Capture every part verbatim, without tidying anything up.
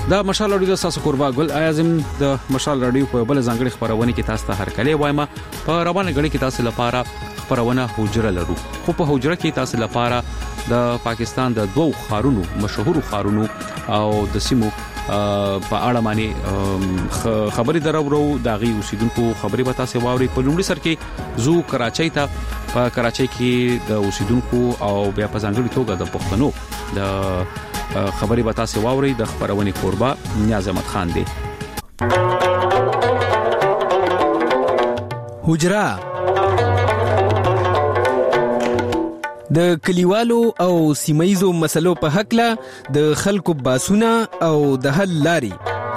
دا مشال رادیو تاسو قربا ګل اعظم د مشال رادیو په بل ځانګړي خبرونه کې تاسو ته هر کله وایم په روانه غړي کې تاسو لپاره خبرونه حجره لرو خو په حجره کې تاسو لپاره د پاکستان د دوو خارونو مشهور خارونو او د سیمو په اړه باندې خبري درورو داغي اوسیدونکو خبري به تاسو واوري په لومړي سر کې زو کراچۍ ته په کراچۍ کې د اوسیدونکو او بیا په ځانګړي توګه د پښتنو د خبري به تاسو واوري د خبرونې قربا نیاز احمد خان دی. حجره د کلیوالو او سیمایزو مسلو په حق له د خلکو باسونه او د حل لاري.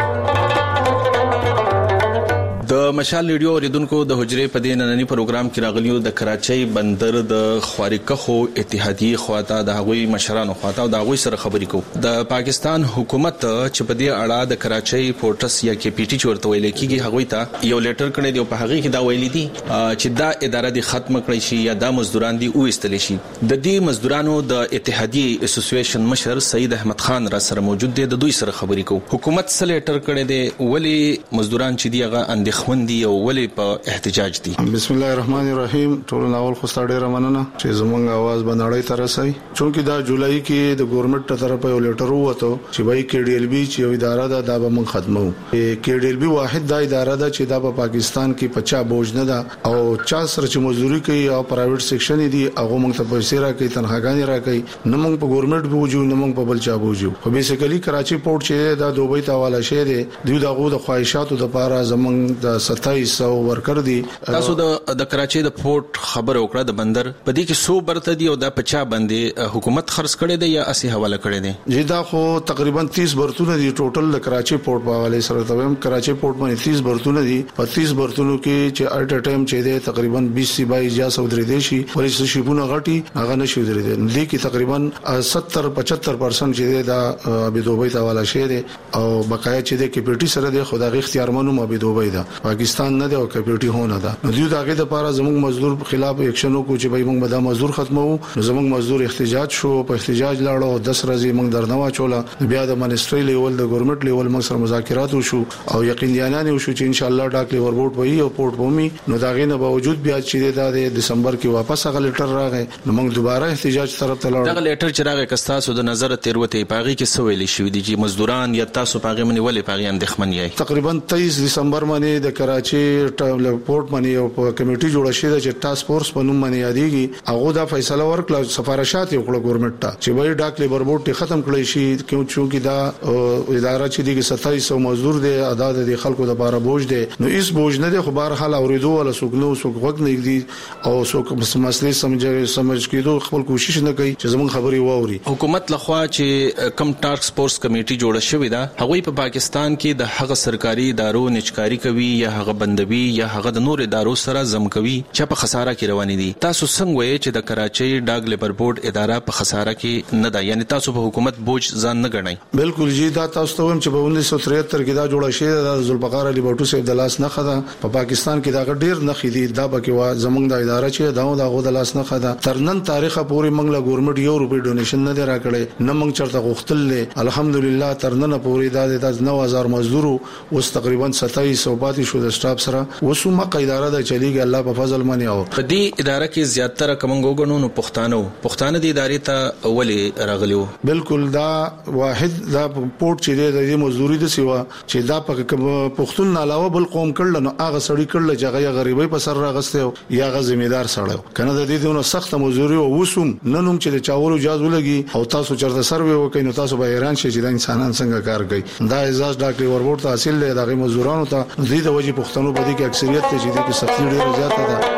د مشال ریډیو اوریدونکو د حجره په دې نننی پروګرام کې راغلیو د کراچۍ بندر د خواریکخو اتحادیه خواته د هغوی مشرانو خواته او د هغوی سره خبرې کوو. د پاکستان حکومت چې په دې اړه د کراچۍ پورټس یا کې پی ټی چورته ویل کېږي هغوی ته یو لیټر کړی دی په هغه کې دا ویلي دي چې دا اداره د ختم کړی شي یا دا مزدوران دي او استل شي. د دې مزدورانو د اتحادیه اسوسییشن مشر سید احمد خان را سره موجود دی. د دوی سره خبرې کوو. حکومت سره لیټر کړی دی ولی مزدوران چې دی هغه اندخ خوندي او ولې په احتجاج دي. بسم الله الرحمن الرحیم. ټول ناول خو ستاره مننه چې زمونږ आवाज بنړی تر رسي چونکه دا جولای کې د ګورنمنت طرفه یو لیټر وته چې وای کې ډی ال بی چې یو اداره ده دا به من ختمو. کې ډی ال بی واحد دا اداره ده چې دا په پاکستان کې پچا بوج نه ده او چا سره چې مزدوري کوي او پرایویټ سیکشن دي هغه موږ ته پیسې راکړي تنخواګانې راکړي نه موږ په ګورنمنت بوجو نه موږ په بل چا بوجو. په بیسیکلی کراچي پورټ چې دا دوبۍ ته حواله شوی دی دوی دغه د خواهشاتو د لپاره زمونږ د ستایس او ورکر دي. تاسو د د کراچۍ د پورټ خبر وکړه د بندر په دې کې سو برته دي او دا پچا باندې حکومت خرڅ کړي دی یا اسی حواله کړي دي؟ جی دا خو تقریبا تیس برتونه دي ټوټل د کراچۍ پورټ په حواله سره ته کراچۍ پورټ باندې تیس برتونه دي. په تیس برتونو کې چې اټ ا ټایم چې دی تقریبا بیس سی بای اجازه ودرې دي شي ولې شیبونه غټي هغه نشي ودرې دي. دې کې تقریبا ستر پچهتر پرسنټ چې دی دا به دوبۍ ته حواله شي دي او بقایا چې دی کې پی ټی سره دی خدای اختیار منو ما به دوبۍ دا پاکستان نه دی او کپیټي هونه ده. نو دوی داګه د لپاره زموږ مزدور خلاف اکشن وکړو چې به موږ به دا مزدور ختمو. نو زموږ مزدور احتجاج شو په احتجاج لاړو دس ورځې موږ درنوا چولا بیا د منسټری لیول د ګورنمنت لیول موږ سره مذاکرات وشو او یقین دیانه وشو چې ان شاء الله ډاک لیور بورډ وایي او پورټ بومي. نو داګه نه باوجود بیا چې د دسمبر کې واپس هغه لیټر راغی نو موږ دوباره احتجاج طرف ته لاړو. دا لیټر چې راغی کستاسو د نظر تیروته پاغي کې سویل شي دي چې مزدوران یا تاسو پاغي منی ولې پاغي اندخمن یې تقریبا تیس دسمبر باندې د کراچي پورټ باندې یو کمیټي جوړه شوې ده چې ټاسک فورس په نوم باندې یادېږي. هغه دا فیصله ورکړه سفارشات یو کړه ګورنمنت ته چې وایي ډاک لیبر بورډ ختم کړی شي کیونکه دا اداره چې د ستایس سو مزدور دی ادا د خلکو د لپاره بوج دی. نو هیڅ بوج نه دی خو بهر حال اوریدو ولا سوګنو سوګ وګ نه دی او سوګ مسلې سمجه سمج کېدو خپل کوشش نه کوي چې زموږ خبري واوري. حکومت لخوا چې کم ټاسک فورس کمیټي جوړه شوې ده هغه په پاکستان کې د هغه سرکاري ادارو نچکاری کوي یا هغه بندوي یا هغه د نور ادارو سره زم کوي چې په خساره کې روانې دي. تاسو څنګه وایي چې د کراچۍ ډاګ لیبر بورډ اداره په خساره کې نه ده یعنی تاسو په حکومت بوج ځان نه ګڼئ؟ بالکل جی دا تاسو ته هم چې په انیس سو تریهتر کې دا جوړه شوې ده ذوالفقار علي بټو صاحب د لاس نه خده په پاکستان کې دا ډیر نه خېدي دا بکې وا زمونږ د اداره چې دا د غو د لاس نه خده تر نن تاریخه پورې موږ له ګورنمنت یو روپی ډونیشن نه دی راکړی نه موږ چرته غوښتل له الحمدلله تر نن پورې دا د نو هزار مزدور اوس تقریبا ستایس سو پاتې شو د سټاف سره وسومه اداره د چلیږي الله په فضل باندې او په دې اداره کې زیاتره کومګو غنو نو پښتانه پښتانه د ادارې ته اولې راغلیو. بالکل دا واحد دا پورټ چې د مزدوري د سیوا چې دا په پښتون علاوه بل قوم کړل نو هغه سړی کړل چې هغه غریبۍ په سر راغسته یا هغه ذمہدار سړی کنه د دې دونه سخت مزدوري او وسوم ننوم چې د چاولو جاز ولګي او تاسو چرته سروي وکړئ نو تاسو به حیران شئ چې د انسانان څنګه کار کوي. دا اعزاز ډاکټر وربورډ ته حاصل دی دغه مزدورانو ته د دې وجې پښتنو په دې کې اکثریت ته چې د سختي ډیره زیاته ده.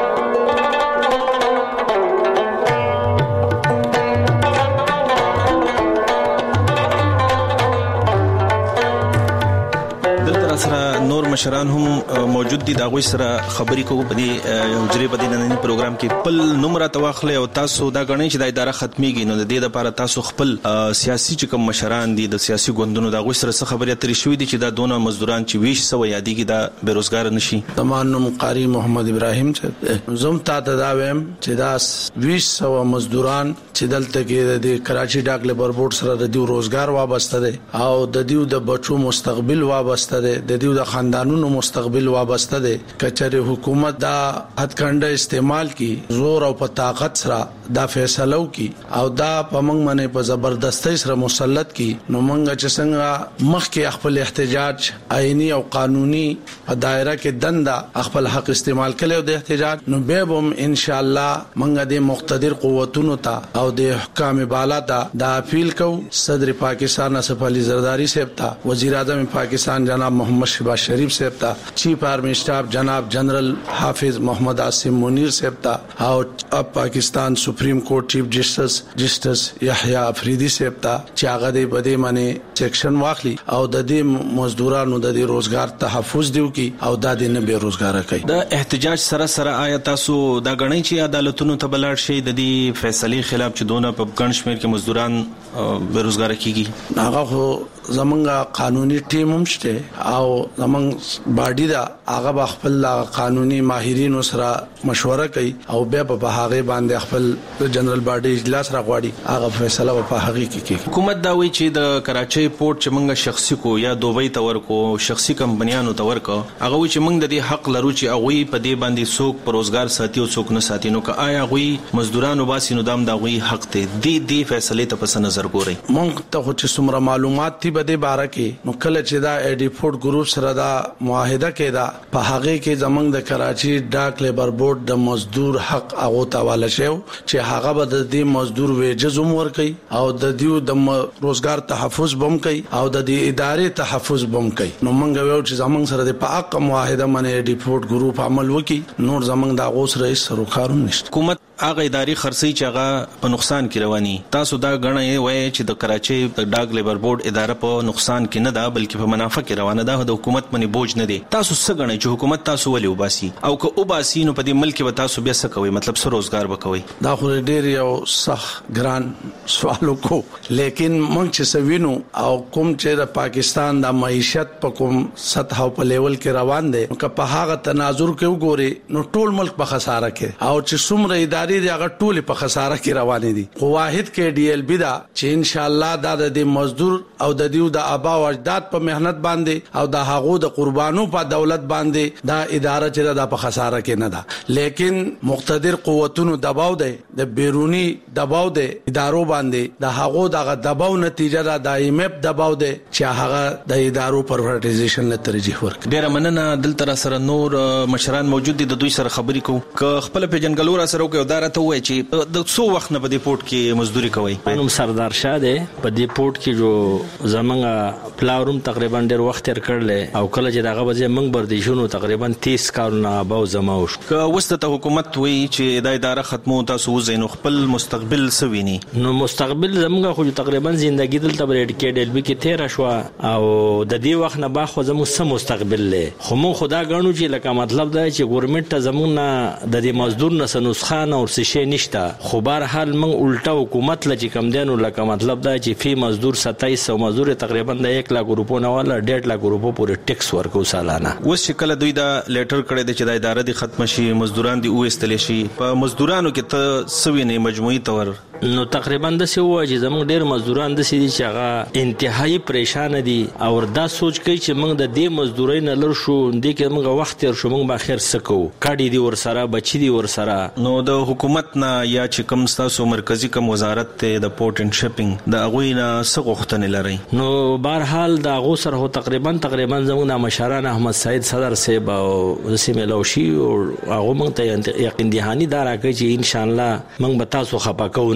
مشران هم موجود دي دا غوي سره خبري کوو په دې حجرې په دې نننی پروګرام کې خپل نمبر تواخله او تاسو دا غنئ چې د اداره ختميږي نو د دې لپاره تاسو خپل سیاسي چې کوم مشران دي د سیاسي ګوندونو دا غوي سره خبري اترې شوې دي چې دا دونه مزدوران چې ویش سو یادېږي دا بیروزګار نشي. تمام قاری محمد ابراهیم چې زم تا تداویم چې دا ویش سو مزدوران چې دلته کې د کراچي ډاک لیبر بورډ سره د دیو روزګار وابسته دي او د دیو د بچو مستقبل وابسته دي د دیو د خاندانونو مستقبل وابسته دي. کچره حکومت دا هتکنده استعمال کی زور او په طاقت سره دا فیصلو کی او دا په موږ باندې په زبردستۍ سره مسلط کی نو موږ چې څنګه مخکې خپل احتجاج آئینی او قانوني په دایره کې دنده خپل حق استعمال کړي د احتجاج نو به هم ان شاء الله موږ د مقتدر قوتونو ته او د حکام بالا ته دا اپیل کو. صدر پاکستان اسف علي زرداری صاحب ته، وزیر اعظم پاکستان جناب محمد شہباز شریف صاحب ته، چیف آرمی سٹاف جناب جنرل حافظ محمد عاصم منیر صاحب ته او اب پاکستان سپریم کورٹ چیف جسٹس جسٹس یحیی افریدی صاحب ته چې هغه د بده باندې سیکشن واخلي او د دې مزدورانو د دې روزګار تحفظ دیو کی او د دې نه بیروزګار کوي. د احتجاج سره سره آیا تاسو دا غنئ چې عدالتونو ته بلار شي د دې فیصله خلاف چې دونه په ګڼ شمېر کې مزدوران بیروزګار کیږي؟ هغه خو زمونږ قانوني ټیم هم شته او زمونږ باډي دا هغه خپل قانوني ماهرینو سره مشوره کوي او بیا په هغه باندې خپل جنرال باډي اجلاس راغواړي هغه فیصله په هغه کې کوي. حکومت دا وایي چې د کراچۍ پورت چې موږ شخصي کو یا دوبۍ ته ورکو شخصي کمپنیانو ته ورکو هغه وایي چې موږ د دې حق لرو چې هغه په دې باندې څوک پر روزګار ساتي او څوک نه ساتي. نو که آیا هغه مزدورانو باسي نو دام دا هغه حق ته دی دی فیصله ته پس نظر ګوري. موږ ته چې څومره معلومات دي بده باره کې نو کله چې دا ایډی فورد ګروپ سره دا معاهده کېدا په هغه کې زمنګ د کراچي ډاک لیبر بورډ د مزدور حق هغه تاواله شو چې هغه به د دې مزدور ویجز عمر کوي او د دیو د روزګار تحفظ بم کوي او د دې ادارې تحفظ بم کوي. نو موږ ویو چې زمنګ سره د په حق معاهده باندې ایډی فورد ګروپ عمل وکړي نور زمنګ دا غوس رئیس سروکارو نشته. حکومت هغه اداري خرڅي چې هغه په نقصان کې رواني تاسو دا غنئ وای چې د کراچي د ډاک لیبر بورډ اداره په نقصان کې نه ده بلکې په منافع کې روانه ده د حکومت باندې بوج نه دی. تاسو څه غنئ چې حکومت تاسو ولې وباسي او که وباسي نو په دې ملک به تاسو بیا څه کوي مطلب څه روزګار وکوي؟ دا خو ډېر یو صح ګران سوال کو لیکن موږ چې سوینو او کوم چې د پاکستان د معیشت په کوم سطح او په لیول کې روان دي که په هغه تناظر کې وګوري نو ټول ملک په خساره کې او چې څومره ادارې دی هغه ټول په خساره کې روان دي. خو واحد کې ډي ال بي دا چې ان شاء الله دا د مزدور او د دیو د ابا او اجداد په مهنت باندې او د هغو د قربانو په دولت باندې دا اداره چې دا په خساره کې نه ده لیکن مقتدر قوتونو دباو دی د بیرونی دباو دی ادارو باندې د هغو دغه دباو نتیجه دا د ایم اف دباو دی چې هغه د ادارو پرورټایزیشن له ترجیح ورکړي. ډیر مننه. دلته سره نور مشران موجود دي د دوی سره خبرې کوو که خپل پیجنګلور سره کوي دا راته وایي چې د څو وخت نه په دې پورت کې مزدوري کوي؟ نوم سردار شاه دی. په دې پورت کې جو زمونږ پلاوروم تقریبا ډیر وخت تیر کړل او کله چې دغه وځي موږ بر دي شنو تقریبا تیس کارونه باو زماو شو. که وسته حکومت وایي چې د اداره ختمو تاسو وزینو خپل مستقبل سویني نو مستقبل زمونږ خو تقریبا ژوندۍ دلته بریډ کې ډل بي کې تیر شو او د دې وخت نه با خو زموږ سم مستقبل له خو مون خدا غنو چې لکه مطلب دا چې ګورنمنت ته زمونږ د دې مزدور نه سنسخان او څه نشته خو بهر حال من الټا حکومت لږ کم دینو لکه مطلب دا چې فی مزدور ستایس سو مزدور تقریبا د یک لاکھ روپو نه والا ډېر لاکھ روپو پورې ټیکس ورکو سالانه. اوس شکل دوی دا لیټر کړی دی چې د اداره د ختم شي مزدوران دی او استل شي په مزدورانو کې ته سوي نه مجموعي تور نو تقریبا د څه وایي چې زموږ ډېر مزدوران د سې دي چې هغه انتهایی پریشان دي او دا سوچ کوي چې موږ د دې مزدورۍ نه لر شو د کې موږ وخت تر شو موږ به خیر سکو کاډي دي ور سره بچي دي ور سره. نو د حکومت نه یا چې کوم تاسو مرکزی کوم وزارت ته د پورت اند شپینګ د اغوی نه څه غوښتنې لري؟ نو بهر حال د غو سره هو تقریبا تقریبا زموږ د مشران احمد سعید صدر صاحب او سیمه لوشي او هغه موږ ته یقین دهانی دار راکړي چې ان شاء الله موږ به تاسو خپاکو نه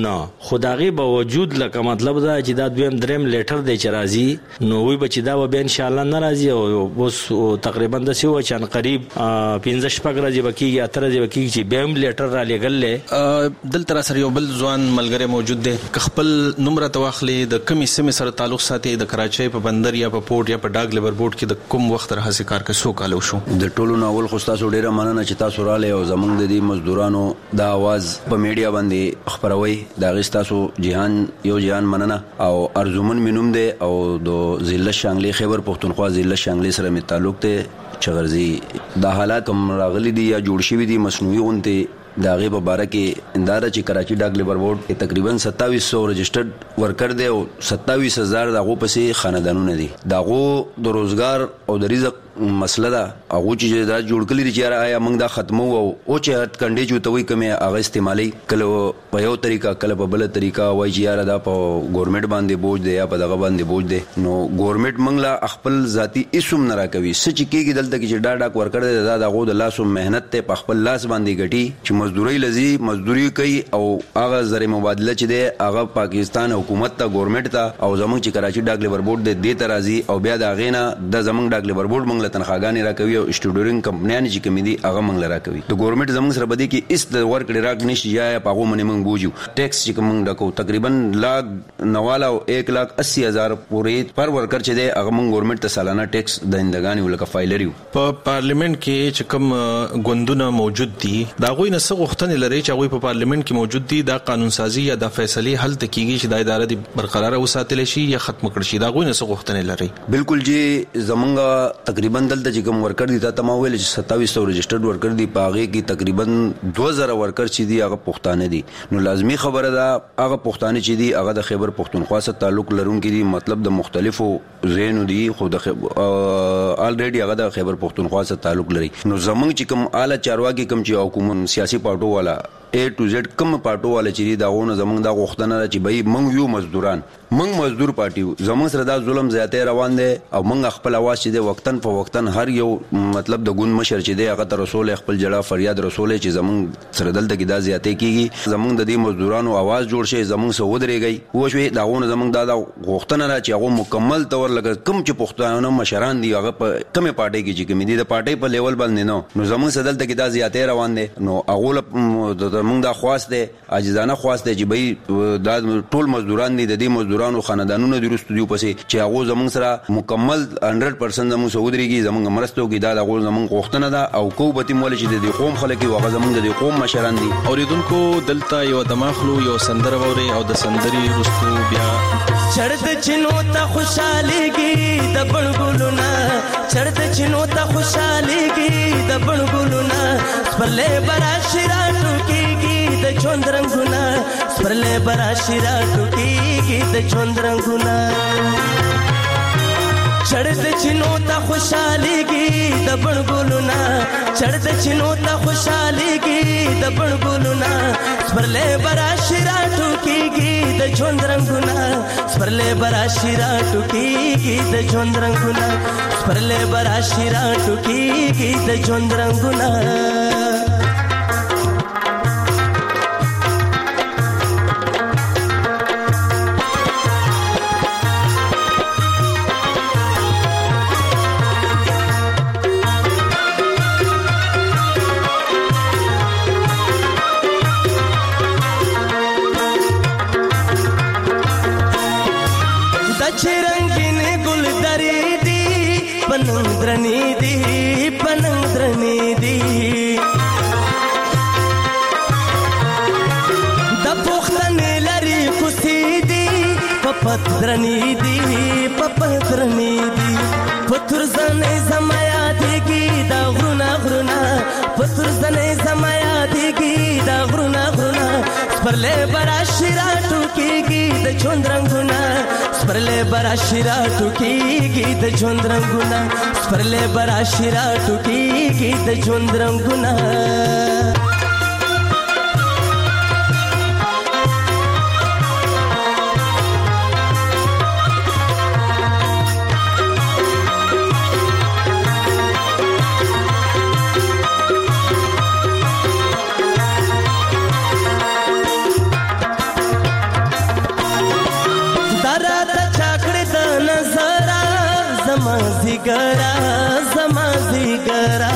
نه خدایي به وجود لکه مطلب دا چې دا دویم دریم لیټر دی چې راځي نو وی به چې دا به ان شاء الله ناراضي او اوس تقریبا د سیو چن قریب پنځه شپږ ورځې بکیږي اتر ورځې بکیږي چې بیم لیټر را لګل دل تر سره یو بل ځوان ملګری موجود دی خپل نمبر تواخلي د کمی سیمه سره تعلق ساتي د کراچۍ په بندر یا په پورت یا په ډاګ لیبر بورډ کې د کوم وخت راځي کار کوي سو کالو شو د ټولو ناول خو تاسو ډیره مننه چې تاسو رااله او زمونږ د دې مزدورانو د आवाज په میډیا باندې خبروي دا غي تاسو جهان یو جهان مننه او ارزومن مینوم دی او د ضلع شانګلي خیبر پختونخوا ضلع شانګلي سره می تعلق ته چغرزي د حالات کوم راغلي دي یا جوړ شوی دي مصنوعي غونته دا غي په باره کې انداره چې کراچي ډاګ لیبر بورډ کې تقریبا ستاویس سو رجسټرډ ورکر دی او ستاویس هزار دغه پسې خاندانونه دي داغو د روزګار او د رزق مسله ده هغه چې دا جوړ کړی دي چې آیا موږ دا ختمو او او چې هټ کنډې چوتوي کمه هغه استعمالي کله په یو طریقه کله په بل طریقه وای چې یاره دا په ګورنمنت باندې بوج دی یا په دغه باندې بوج دی نو ګورنمنت موږ لا خپل ذاتی اسم نه راکوي سچ کېږي دلته کې چې ډا ډا ورکړ دی دا دغه د لاسو مهنت ته په خپل لاس باندې ګټي چې مزدوري لذي مزدوري کوي او هغه زری مبادله چې دی هغه پاکستان حکومت ته ګورنمنت ته او زمونږ چې کراچي ډاګ لیبر بورډ د دې ترازی او بیا دا غینا د زمونږ ډاګ لیبر بورډ موږ تنخواګانې راکوي او سټوډورینګ کمپنیانې چې کمی دي هغه موږ راکوي د ګورنمنت زموږ سره بده کې اس د ورکړې راک نشي یا په هغه باندې موږ بوجو ټیکس چې موږ ډکو تقریبا لاک نواله او یک لاک اسی هزار پورې پر ورکر چې دی هغه موږ ګورنمنت ته سالانه ټیکس د اندګانی ولکه فایلریو په پارلیمنت کې چې کوم غوندونه موجود دي دا غوي نه څه غوښتنې لري چې هغه په پارلیمنت کې موجود دي دا قانون سازي یا د فیصله حل تکیږي چې د ادارې د برقرار وساتل شي یا ختم کړي شي دا غوي نه څه غوښتنې لري بالکل جی زمونږ تقریبا دلته چې کوم ورکر دي ته ما ویل چې ستاویس سو رجسټرډ ورکر دي پاغه کې تقریبا دوه زره ورکر چې دي هغه پښتانه دي نو لازمی خبره ده هغه پښتانه چې دي هغه د خیبر پختونخوا سره تعلق لرونکي دي مطلب د مختلفو زینو دي خو د الریډي هغه د خیبر پختونخوا سره تعلق لري نو زمونږ چې کوم اعلی چارواکي کوم چې حکومت سیاسي پارټو والا A to Z کوم پارټو والا چې دا غونه زمونږ دا غوښتنه ده چې به موږ یو مزدوران موږ مزدور پارټي زمونږ سره دا ظلم زیاته روان دي او موږ خپل आवाज چې د وختن په وختن هر یو مطلب د ګوند مشر چې دی هغه تر رسول خپل جړه فریاد رسول چې زمونږ سره دلته کې دا زیاته کیږي زمونږ د دې مزدورانو आवाज جوړ شي زمونږ سره ودرېږي و شوي دا غونه زمونږ دا غوښتنه ده چې هغه مکمل تور لګ کوم چې پښتانه مشران دي هغه په کومه پارټي کې چې کوم دي د پارټي په لیول باندې نو نو زمونږ سره دلته کې دا زیاته روان دي نو هغه موږ دا خواست دی عاجزانه خواست دی چې به دا ټول مزدوران دي د دې مزدورانو خاندانونو د رستو دی پسې چې هغه زمونږ سره مکمل صد پرسنټ زموږ سعودريږي زمونږ مرستو کې دا د غول زمونږ غوښتنه ده او کو به تیم ول چې د قوم خلک او هغه زمونږ د قوم مشران دي اوریدونکو دلته یو دماغلو یو سندر ووري او د سندري رستو بیا چړد چینو ته خوشاليږي د بڼګلونا چړد چینو ته خوشاليږي د بڼګلونا پرلې برا شیرا ټوکيږي د چوند رنگونه پرلې برا شیرا ټوکيږي د چوند رنگونه چړد چینو ته خوشاليږي د بڼګلونا چړد چینو ته خوشاليږي د بڼګلونا پرلې برا شیرا ټوکيږي د چوند رنگونه پرلې برا شیرا ټوکيږي د چوند رنگونه پرلې برا شیرا ټوکيږي د چوند رنگونه پنندرنی دی پنندرنی دی د پختنې لري خوسي دی پپترنی دی پپترنی دی پتر زنې زمایا دیږي دا غرونا غرونا پتر زنې زمایا دیږي دا غرونا غرونا پرلې برا شیرا ټوکيږي د چوند رنگونه پرلې برا شیرا ټوکيږي د چوند رنگونه پرلې برا شیرا ټوکيږي د چوند رنگونه زیګرا زما زیګرا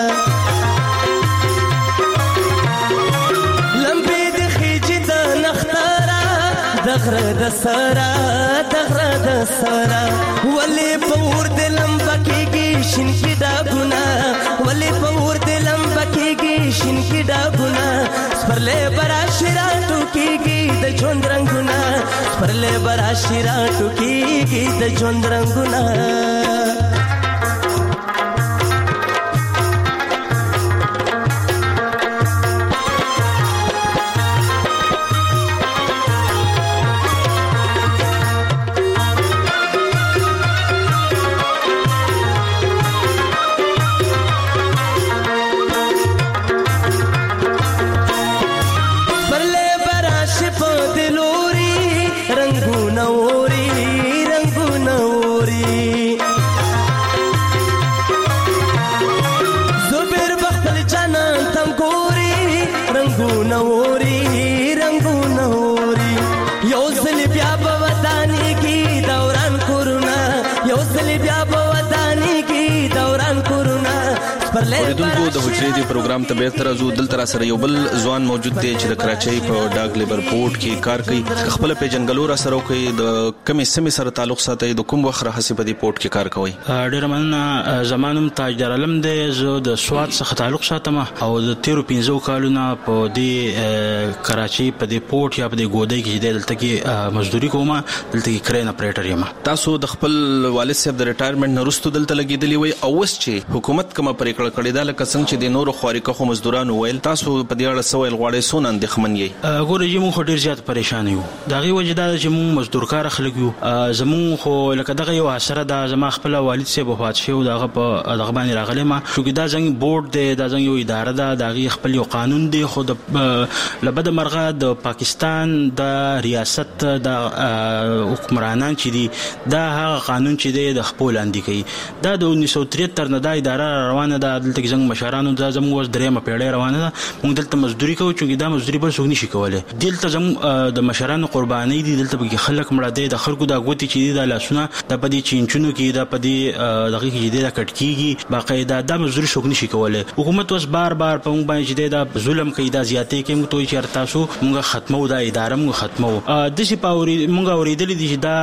لمبې د خېجې د نختارا دغره د سرا دغره د سرا ولې پور د لمبا کېږي شین کې ډاګونه ولې پور د لمبا کېږي شین کې ډاګونه سپرلې برا شرا ټوکېږي د ژوند رنګونه سپرلې برا شرا ټوکېږي د ژوند رنګونه اوریدونکو د حجرې دی پروګرام ته بیرته راځو. دلته را سره یو بل ځوان موجود دی چې د کراچۍ په ډاګ لیبر پورټ کې کار کوي. خپل پیژنګلو را سره کوي د کمې سیمې سره تعلق ساتي. د کوم وخت راهسي په دې پورټ کې کار کوي؟ ډېر مننه. زمانم تاجدار علم دی. زه د سواد څخه تعلق ساتم او د تیرو پنځو کالونو په دې کراچۍ په دې پورټ یا په دې ګودۍ کې دلته کې مزدوري کوم. دلته کې کرین اپریټر یم. تاسو د خپل والد صاحب د ریټایرمنټ نه وروسته دلته لګیدلی وي او اوس چې حکومت کومه پریکړه کړې ده لکه څنګه چې د نورو خوارکخو مزدورانو ویل تاسو په دې اړه سوال غواړئ سونه اندېښمن یې؟ ګوره چې موږ ډېر زیات پریشان یو. د هغې وجې دا ده چې موږ مزدور کار خلک یو. زموږ خو لکه دغه یو اثره ده. زما خپله والد صاحب وفات شوی و د هغه په دغه باندې راغلی ما چونکې دا زموږ بورډ دی دا زموږ یو اداره ده د هغې خپل یو قانون دی خو د له بده مرغه د پاکستان د ریاست د حکمرانان چې دي دا هغه قانون چې دی د خپل لاندې کوي. دا د انیس سو تریهتر نه دا اداره روانه ده. دلته کې زموږ مشرانو دا زموږ اوس درېیمه پیړۍ روانه ده. موږ دلته مزدوري کوو چونکې دا مزدوري بل څوک نشي کولی. دلته زموږ د مشرانو قربانۍ دي. دلته پکې خلک مړه دی. د خلکو دا ګوتې چې دي دا لاسونه دا په دې چینچونو کې دا په دې دغه کې چې دی دا کټ کېږي باقاعده دا مزدوري څوک نشي کولی. حکومت اوس بار بار په موږ باندې چې دی دا ظلم کوي دا زیاتې کوي. موږ ته وایي چې تاسو موږ ختمو دا اداره موږ ختمو. داسې په موږ اورېدلي دي چې دا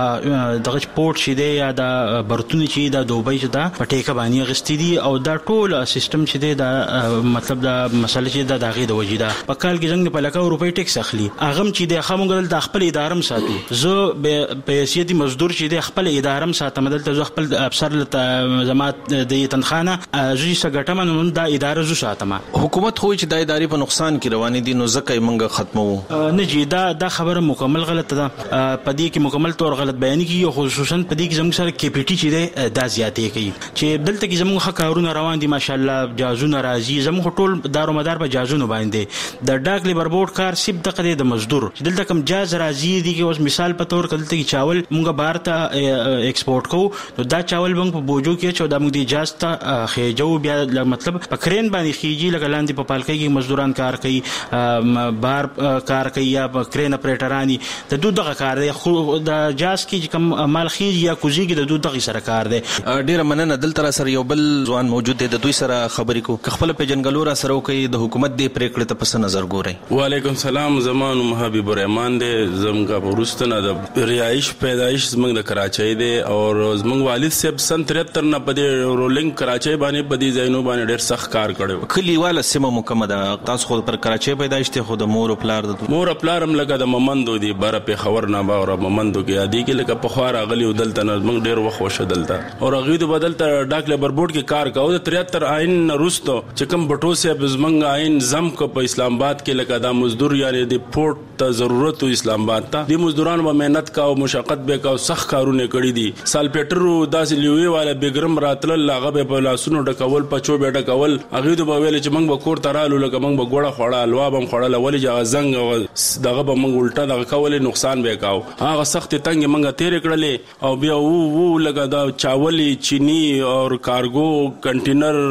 دغه پورټ چې دی یا دا برتونه چې دا دوبۍ چې دا په ټیکه باندې اخیستي دي او دا ټول سیستم چې دی دا مطلب دا مسله چې دا د هغې د وجې ده. په کال کې زموږ په لکه روپۍ ټیکس اخلي. هغه هم چې دی ښه موږ دلته خپل اداره هم ساتو. زه په حیثیت مزدور چې دی خپل اداره هم ساتم. دلته زه خپل افسر زما د تنخواه نه زه څه ګټم نو دا اداره زه ساتم. حکومت خو چې دا ادارې په نقصان کې روانې دي نو ځکه یې موږ ختموو. نه جی دا دا خبره مکمل غلطه ده. په دې کې مکمل طور غلط بیان کیږي خصوصا په دې کې زموږ سره کیپیټي چې دی دا زیاتې کوي چې دلته کې زموږ ښه کارونه روان دي ماشاءالله. جازونه راځي زموږ ټول دارو مدار په جازونو باندې. د ډاک لیبر بورډ کار سیب دغه د مزدور چې دلته کوم جاز راځي دي کې اوس مثال په تور کله ته چاول موږ بهر ته ایکسپورټ کوو نو دا چاول موږ په بوجو کې چې د موږ د جاز ته خېجو بیا مطلب په کرین باندې خېجي لکه لاندې په پالکۍ کې مزدوران کار کوي بهر کار کوي یا کرین اپریټرانی د دوه دغه کار دی. خو د جاز کې کوم مال خېجي یا کوزيږي د دوه دغه سره کار دی. ډیره مننه. دلته را سره یو بل ځوان موجود دی. د دوی سره خبرې کو خپل پیژنګلو را سره کوي د حکومت دی پریکړه ته پس نظر ګوري. وعلیکم سلام. زمان محبوب الرحمن دی. زمګه پرستنه د ریایش پیدایش زمنګ د کراچۍ دی او زمنګ والد صاحب سن تریهتر نه په دې رولینګ کراچۍ باندې په دې ځایونو باندې ډېر سخت کار کړو. کلیواله سیمه مکمه ده. تاسو خو پر کراچۍ پیدایش ته خو د مور او پلار د مور او پلار هم لکه د ممندو دی بار په خبر نه با او ممندو کې ادي کې لکه په خوار غلی دلته نه موږ ډېر وخت وشه دلته او هغه د بدلته ډاک لیبر بورډ کې کار کاوه. د تریهتر آئین رستو چې کوم بټو صاحب زمنګ آئین زم کو په اسلام آباد کې لکه دا مزدور یعنی د پورټ ته ضرورت او اسلام آباد ته د مزدورانو به مهنت کاو مشقت به کاو سخت کارونه کړی دي. سالپیټرو داسې لیوي والا بیګرم راتل لاغه به په لاسونو ډکول پچو به ډکول هغه د بویل چې موږ به کور ترالو لکه موږ به ګوړه خوړه الوا بم خوړه ولې جغه زنګ دغه به موږ الټا دغه کول نقصان به کاو. هغه سخت تنګ موږ تیر کړلې او بیا وو وو لکه دا چاولي چینی او کارګو کنټینر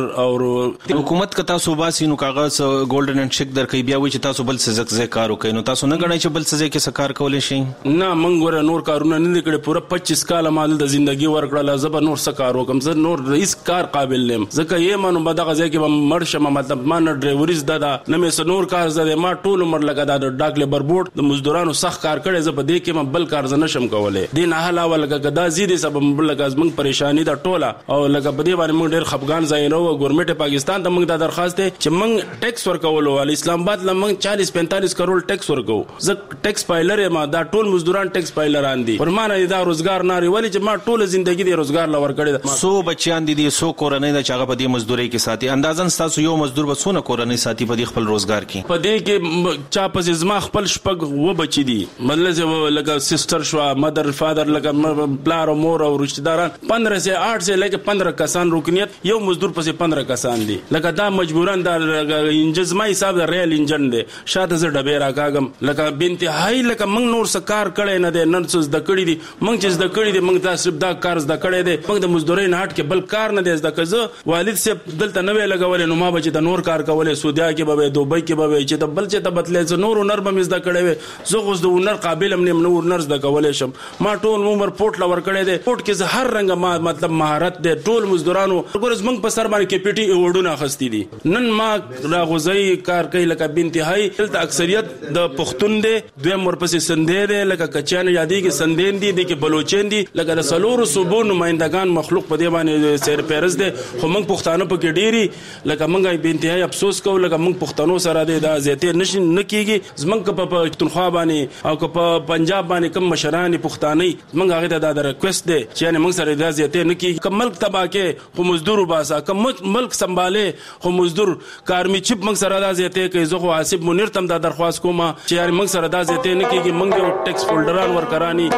او حکومت کا تاسو باسي نو کاغذ ګولډن اینڈ چیک درکې بیا وی چې تاسو بل څه ځکه کار وکړئ نو تاسو نه غواړئ چې بل څه کې سکار کولای شئ؟ نه موږ ور نور کارونه نه کړي پوره پچیس کال مال د ژوندۍ ورکړل زبر نور څه کار وکم زه نور رئیس کار قابل نیم ځکه یې مانو بدغه ځای کې مرشم مطلب ما نه ډرایوریز دادا نه مې نور کار زده ما ټول عمر لګا د ډاک لیبر بورډ د مزدورانو سخت کار کړي زه په دې کې ما بل کار زنه شم کولای دین حاله ولګه دا زیدي سبب بل لګا موږ پریشانی دا ټوله او لګا په دې باندې موږ ډېر خفګان ځای نو ګورنمنت پاکستان ته موږ دا درخواست ته چې موږ ټیکس ورکولو ول اسلام آباد لمن چالیس پینتالیس کروڑ ټیکس ورکو زه ټیکس فایلر ما دا ټول مزدوران ټیکس فایلران دي پر مانه دا روزګار ناري ولی چې ما ټول ژوندۍ د روزګار لور کړی سو بچیان دي دي سو کورنۍ د چاغه په دې مزدوري کې ساتي اندازن تاسو یو مزدور به سونه کورنۍ ساتي په دې خپل روزګار کې په دې کې چا په زما خپل شپږ و بچی دي مطلب لکه سسټر شو مدر فادر لکه پلار او مور او رشتہ داران پندرہ سے آٹھ سے لکه پندرہ کسان رکنیت یو مزدور پسې پندرہ کسان دي لکه دا مجبوران دا انجز ما حساب د ریل انجن دی شاته ز ډبې راکاګم لکه بنت هاي لکه موږ نور سکار کړي نه دي نن څه د کړي دي موږ چې د کړي دي موږ تاسو دا کار د کړي دي موږ د مزدوري نه هټ کې بل کار نه دي د کزه والد سے دلته نه وی لګولې نو ما بچ د نور کار کولې سعودیا کې به دوبۍ کې به چې د بل چې ته بتلې ز نور نر به مز د کړي وي زه غوښ د نر قابل هم نه نور نر د کولې شم ما ټول عمر پورت لور کړي دي پورت کې زه هر رنګ ما مطلب مهارت دي ټول مزدورانو ګورز موږ په سر باندې کې پی ټي وډونه خستی دي نن ما راغوزي کار کوي لکه بنتهاي دلته اکثریت د پښتون دي دویم ورپسې سندې دي لکه کچان یادي کې سندین دي د کې بلوچین دي لکه د سلور صوبو نمائندگان مخلوق په دې باندې سیر پیرز دي خو موږ پښتانه په کې ډيري لکه موږ بنتهاي افسوس کوو لکه موږ پښتنو سره د زیاتې نشي نکېږي زمونږ په پښتونخوا باندې او په پنجاب باندې کم مشران پښتاني موږ هغه ته د ریکوست دي چې یعنی موږ سره د زیاتې نکېږي کوم ملک تباکه خو مزدور وباسا کوم ملک سنباله خو مزدور کارمی چپ موږ سره د زیاتې کوي زه خو حاسب منیر تم د درخواست کوم چې یعنی موږ سره د زیاتې نکېږي موږ یو ټیکس فولډران ورکرانی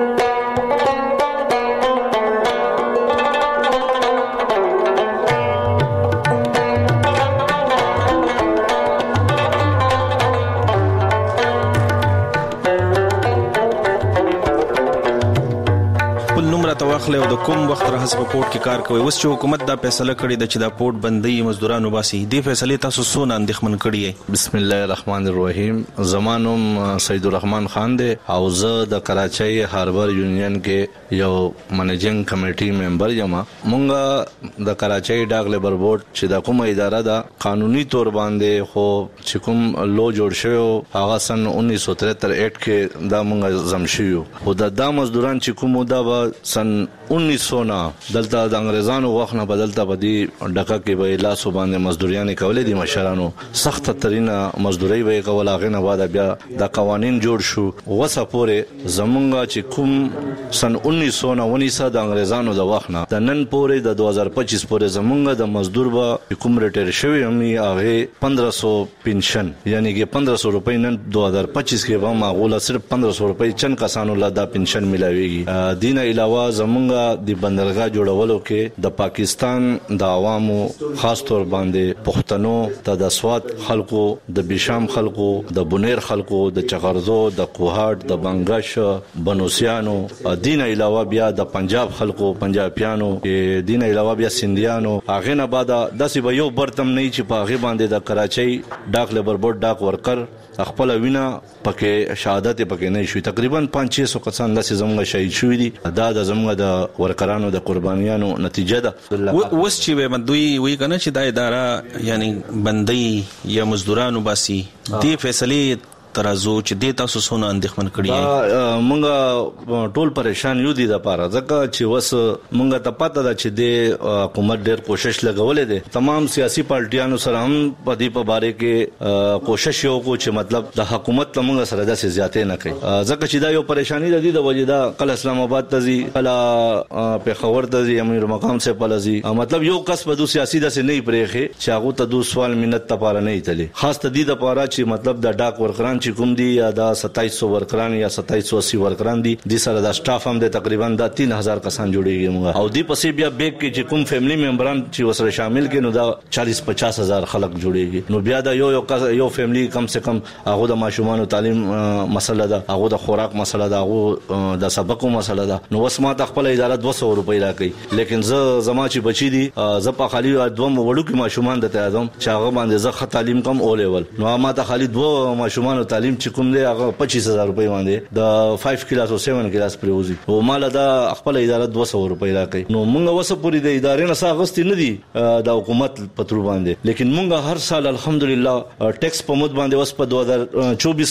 واخلې او د کوم وخت راځي په پورت کې کار کوي اوس چې حکومت دا فیصله کړې ده چې دا پورت بندي مزدورانو باسي دې فیصله تاسو سونه اندېښمن کړی بسم الله الرحمن الرحیم زمانوم سید الرحمن خان دی او زه د کراچۍ هاربر یونین کې یو منیجینګ کمیټي ممبر یم مونږ د کراچۍ ډاک لیبر بورډ چې د کومه اداره ده قانوني تور باندې خو چې کوم لو جوړ شوی هغه سن انیس سو ترهتر اکټ کې دا مونږ زم شوی او د دا مزدوران چې کوم دا به سن انیس سو نه دلته د انګريزانو وخت نه بدلته بدی ډکه کې به لاسو باندې مزدوریان کولې دي مشرانو سخت ترینه مزدوري به کول هغه نه بعد بیا د قوانين جوړ شو وسه پورې زمونږه چې کوم سن انیس سو نه ونیس د انګريزانو د وخت نه د نن پورې د دو هزار پچیس پورې زمونږه د مزدور به کوم ریټیر شوی هم هغه پندرہ سو پنشن یعنی کې پندرہ سو روپۍ نن دو هزار پچیس کې به معقوله صرف پندرہ سو روپۍ چن کسانو لا دا پنشن ملاويږي دینه علاوه زمونږه د بندرګاه جوړولو کې د پاکستان د عوامو خاص تور باندې پښتنو ته د سواد خلکو د بشام خلکو د بنیر خلکو د چغرزو د کوهاټ د بنگش بنوسیانو دینه علاوه بیا د پنجاب خلکو پنجابیانو دینه علاوه بیا سندیانو هغه نه بعد داسې به یو برتم نه چې په هغه باندې د کراچۍ ډاک لیبر بورډ ډاک ورکر خپل وینا پکې شهادت پکې نه شوي تقریبا پانچ سو کسان داسې زموږ شهید شوي دي دا د زموږ د ورکرانو د قربانیانو نتیجه ده اوس چې مدوي وی کنه چې د اداره یعنی بندي یا مزدورانو باسي دې فیصله ترازو چې د تاسو سونه اندېښمن کړی مونږ ټول پریشان یو دي د پاره ځکه چې وس مونږ ته پته ده چې د حکومت ډېر کوشش لګولې ده تمام سیاسي پارټیانو سره هم په دې په باره کې کوشش یو کو چې مطلب د حکومت لمونږ سره داسې زیاتې نه کوي ځکه چې دا یو پریشانی ده د وجې دا کله اسلام آباد ته ځي کله پیښور ته ځي امیر مقام سے پلزي مطلب یو کس په دو سیاسي داسې نه پرېخي چې هغه ته دو سوال منت لپاره نه ایتلې خاص تدید لپاره چې مطلب د ډاک ورکران چې کوم دي یا دا ستایس سو ورکران یا ستایس سو اسی ورکران دي د سره د سټاف هم د تقریبا د تین هزار کسان جوړیږي موږ او دی پسې بیا بیگ کې چې کوم فیملی ممبران چې وسره شامل کې نو دا چالیس پچاس هزار خلک جوړیږي نو بیا دا یو یو یو فیملی کم سے کم هغه د ماشومان تعلیم مسله ده هغه د خوراک مسله ده هغه د سبقو مسله ده نو وس ما خپل اداره دوه سوه روپۍ راکړي لیکن زه زما چې بچی دي زه په خالي دوه وړو کې ماشومان د تعلیم چې هغه باندې زه خط تعلیم کم او لیول نو ما ته خالي دوه ماشومان تعلیم چې کوم دی هغه پچیس هزار روپۍ باندې د پنځه کلاس او سبعه کلاس پروزي او مال دا خپل اداره دوه سوه روپۍ راکړي نو موږ وسه پوری د ادارې نه ساغستې نه دي د حکومت په تر باندې لیکن موږ هر سال الحمدلله ټیکس په مود باندې وس په دوه هزار چوبیس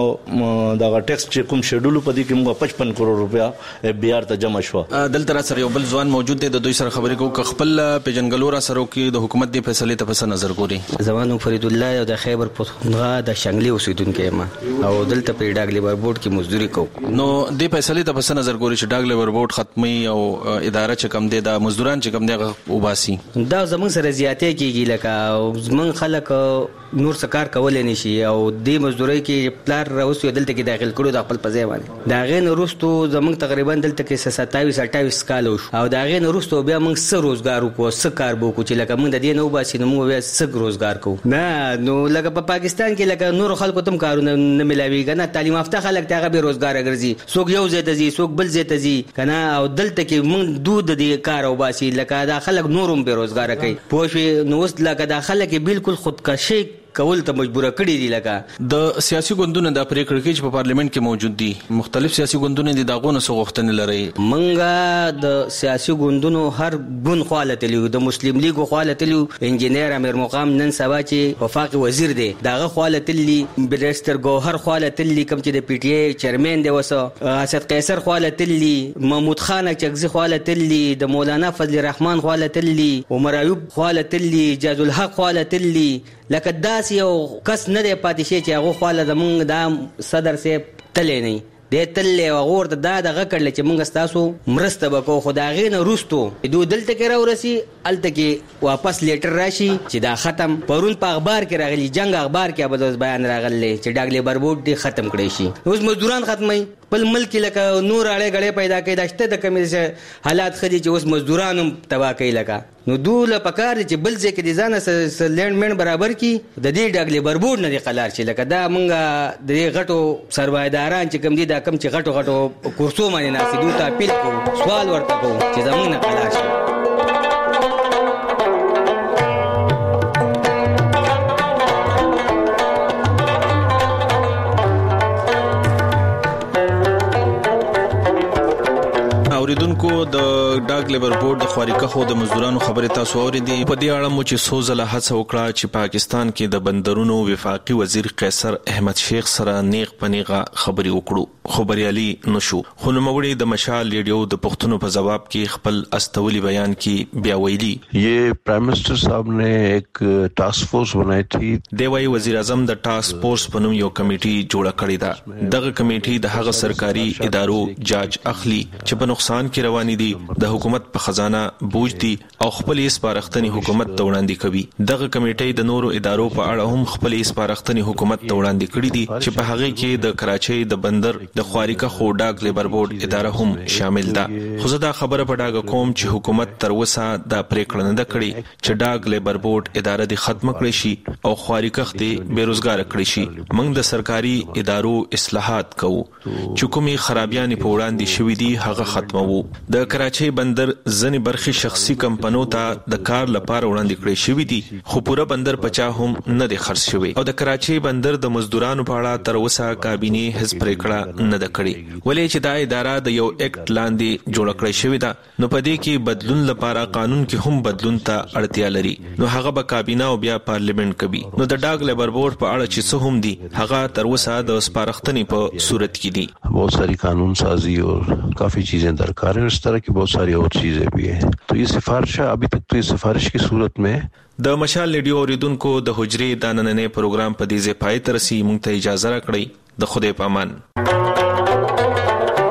دا ټیکس چې کوم شیډول په دې کې موږ پچپن کروڑ روپیا اف بي ار ته جمع شو دلته سره یو بل ځوان موجود دی د دوی سره خبرې کوو خپل پیجنګلورا سره کې د حکومت د فیصله ته په نظر ګوري زمانو فرید الله او د خیبر پختونخوا د شنګلي اوسیدونکو ما او دلته په ډاګ لیبر بورډ کې مزدوري کوم نو د فیصله ته په نظر ګوري چې ډاګ لیبر بورډ ختمي او اداره چې کم دی د مزدوران چې کم دی وباسي دا زمون سره زیاتې کیږي لکه زمون خلک نور سکار کولای نشي او د مزدوري کې پلار راوسو دلته کې داخل کړو د خپل پځای باندې دا غین وروستو زمون تقریبا دلته کې ستاویس اټاویس کال وشو او دا غین وروستو بیا موږ څه روزګار وکړو څه کار وکړو چې لکه موږ د دې نو باسي نو موږ بیا څه روزګار کوو نه نو لکه په پاکستان کې لکه نور خلکو تم کارونه نه ملاويږي نه تعلیم یافته خلک ته به روزګار ګرځي څوک یو ځای ته ځي څوک بل ځای ته ځي کنه او دلته کې موږ دود د کار او باسي لکه دا خلک نورم به روزګار کوي پوه نو وس لکه دا خلک بالکل خودکشي کول ته مجبور کړی دي لکه د سیاسي ګوندونو د پریکړه کې چې په پارلیمنت کې موجود دي مختلف سیاسي ګوندونه دي داغونه سو غوښتنې لري منګه د سیاسي ګوندونو هر ګوند خواله تلیو د مسلم لیگ خواله تلیو انجینیر امیر مقام نن سبا چې وفاق وزیر دی داغه خواله تلی برستر ګوهر خواله تلی کوم چې د پی ټی ای چیرمن دی وسه اسد قیصر خواله تلی محمود خان چغزی خواله تلی د مولانا فضل الرحمن خواله تلی عمر ایوب خواله تلی جاز الحق خواله تلی لکه داس یو کس نه دی پاتې شي چې هغه خواله زمونږ دا صدر سي تلې نه د تلې او غور د دا دغه کړل چې موږ تاسو مرسته وکړو خدای نه روستو دوی دلته کې راورسي الته کې واپس لیټر راشي چې دا ختم پرون په اخبار کې راغلي جنگ اخبار کې به بیان راغلی چې ډاګ لیبر بورډ دی ختم کړی شي اوس مزدوران ختمي بل ملک لکه نور اړه غړې پیدا کړي داشته د کمیسه حالات خدي چې اوس مزدورانو تبا کوي لکه نو دوله پکار چې بل ځکه دي ځانه لینډ مین برابر کی د دې ډاګ لیبر بورډ نه دی قلار شي لکه دا مونږه د غټو سرمایداران چې کم دي دا کم چې غټو غټو کورسو باندې ناسي دوی ته اپیل کوو سوال ورته کوو چې زمونږ نه قلار شي اوریدونکو د ډاګ لیبر بورډ د خواریکه خو د مزدورانو خبره تاسو اوریدي په دې اړه مو چې سوزله هڅه وکړه چې پاکستان کې د بندرونو وفاقي وزیر قیصر احمد شیخ سره نیغ پنیغه خبري وکړو خبريالي نشو خو نو مړي د مشال ریډیو د پښتنو په جواب کې خپل استولي بیان کې بیا ویلي یہ پرائم منسٹر صاحب نے ایک ٹاسک فورس بنائی تھی دی وايي وزیر اعظم د ټاسک فورس په نوم یو کمیټي جوړه کړې ده دغه کمیټي د هغه سرکاري ادارو جاج اخلي چې په نقصان کې رواني دي د حکومت په خزانه بوج دي او خپل اسپارښتنې حکومت ته وړاندې کوي دغه کمیټې د نورو ادارو په اړه هم خپل اسپارښتنې حکومت ته وړاندې کړې دي چې په هغه کې د کراچۍ د بندر د خواریکه خو ډاګ لیبر بورډ اداره هم شامل ده خو زه دا خبره په ډاګه کوم چې حکومت تر اوسه دا پریکړه نه کړې چې ډاګ لیبر بورډ اداره د ختم کړي شي او خواریکه د بیروزګار کړي شي موږ د سرکاري ادارو اصلاحات کوو چې کومي خرابيانې په وړاندې شوې دي هغه ختمو د کراچۍ بندر ځنې برخي شخصي کمپنیو ته د کار لپاره وړاندې کړی شوی دي خو پوره بندر پچا هم نه دی خرڅ شوی او د کراچۍ بندر د مزدورانو په اړه تر اوسه کابینه هیڅ پریکړه نه ده کړې ولې چې دا اداره د یو اکټ لاندې جوړ کړی شوی ده نو په دې کې بدلون لپاره قانون کې هم بدلون ته اړتیا لري نو هغه به کابینه او بیا پارلیمنت کوي نو د ډاګ لیبر بورډ په اړه چې څه هم دي هغه تر اوسه د سپارښتنې په صورت کې دي بہت ساری قانون سازی اور کافی چیزیں درکار ہیں اس طرح کی بہت ساری اور چیزیں بھی ہیں تو یہ سفارش ہے ابھی تک تو یہ سفارش کی صورت میں د مشال ریډیو اوریدونکو د حجرې د نننې پروګرام په دې ځای پای ته رسي مونږ ته اجازه راکړئ د خدای په امان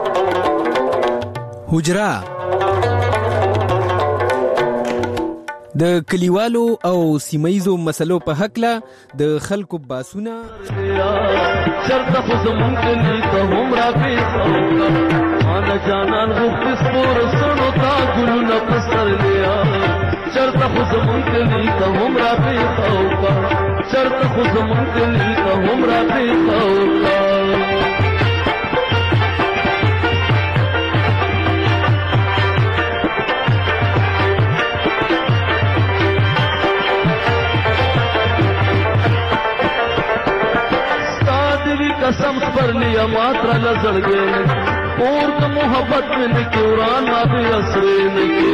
حجره د کلیوالو او سیمایزو مسلو په حق لا د خلکو باسونه چرته خو زمونږ کلی ته هم راپېښه مانه جانان غوښتې سپور سړو تا ګلونه په سر لیا چرته خو زمونږ کلی ته هم راپېښه چرته خو زمونږ کلی ته هم راپېښه कसम पर लिया मात्रा नजर गए और तो मोहब्बत में निकुरान आदि असरे निके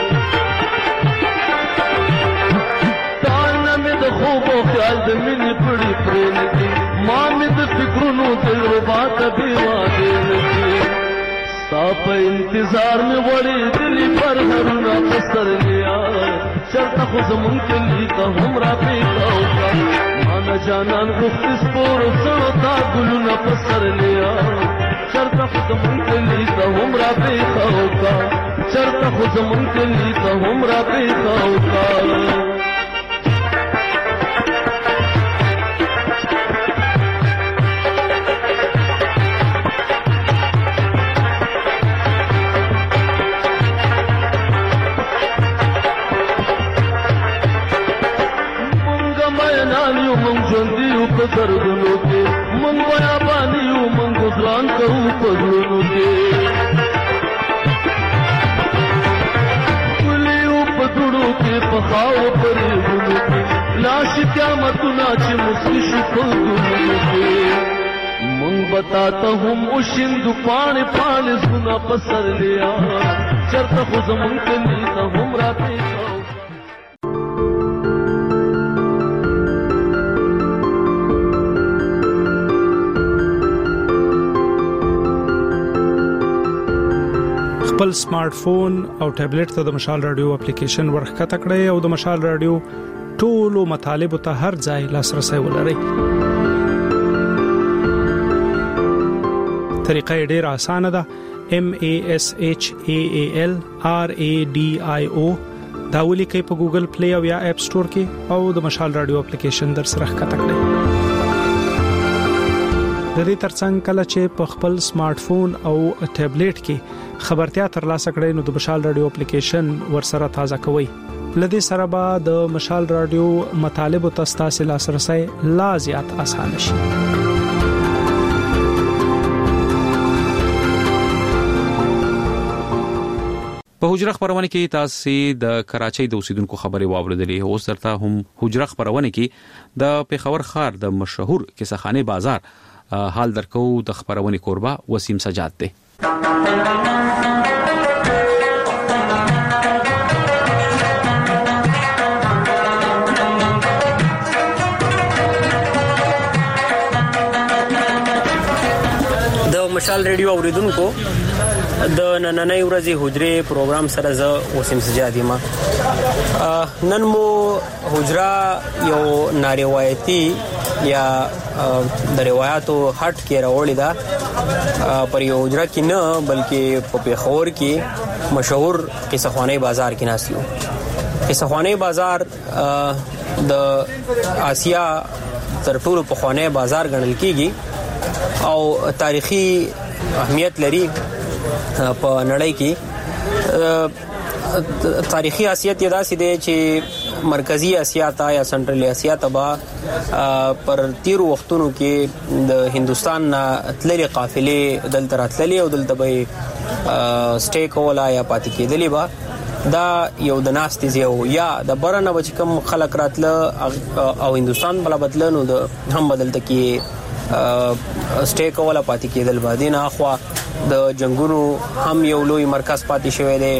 ताना में तो खूब ख्याल दे मिनी पड़ी प्रेम की मां में तो फिक्रों दिल बात भी वादे निके साप इंतजार में बड़ी दिली पर हरुना पसर लिया चलता खुद मुमकिन लीता हमरा पे का माना जानन गुफ्त स्पोर सड़ता गुलुना पसर लिया चलता खुद मुमकिन लीता हमरा पे का चलता खुद मुमकिन लीता हमरा पे का दर्दनों के मन बयाबानी हूँ मन गुजरान करूँ पगलों के कुली उपदुड़ों के पखाओ परे गुनों के लाश क्या मत नाचे मुस्की शुक्र गुनों के मन बताता हूँ मुशिंदु पाने पाने सुना पसर लिया चरता खुद मन के नीता हमरा पे خپل سمارټ فون او ټابلیټ ته د مشال رادیو اپلیکیشن ورخکته کړئ او د مشال رادیو ټولو مطالبه ته هر ځای لاسرسي ولرئ. طریقه ډیره اسانه ده. M A S H A A L R A D I O دا ولیکئ په ګوګل پلی او یا اپ سٹور کې او د مشال رادیو اپلیکیشن در سره ښکته کړئ. د دې ترڅنګ کله چې په خپل سمارټ فون او ټابلیټ کې خبرتیا ترلاسه کړئ نو د مشال رادیو اپلیکیشن ورسره تازه کوئ. لدې سره به د مشال رادیو مطالبه تاسو لاسرسي لا زیات آسان شي. په حجره خبرونه کې تاسو د کراچۍ د اوسیدونکو خبري واوریدلې. اوس درته هم حجره خبرونه کې د پیښور ښار د مشهور کیسهخانه بازار حال درکو. د خبرونه کوربه وسیم سجاد دی. مشال ریډیو اوریدونکو د نننۍ ورځې حجره پروګرام سره زه وسیم سجادی ما نن مو حجره یو ناروایتي یا د روایتو هټ کې راوړی دا پر یو حجره کې نه بلکې په پیښور کې مشهور کیسهخانه بازار کې ناسیو. کیسهخانه بازار د آسیا تر ټولو پخوانی بازار ګڼل کیږي او تاریخي اهمیت لري په نړۍ کې. تاریخي حیثیت یې داسې دی چې مرکزی اسیا ته یا سنټرل اسیا ته با پر تیر وختونو کې د هندستان نه تللې قافلې دلته راتللې او دلته به سټے کولا یا پاتې کېدلې با دا یو د ناستې زیو یا د برنه بچ کم خلک راتله او هندستان بل بدلنو د هم بدلته کې سټے کولا پاتې کېدل باندې نه اخوا د جنگونو هم یو لوی مرکز پاتې شوی دی.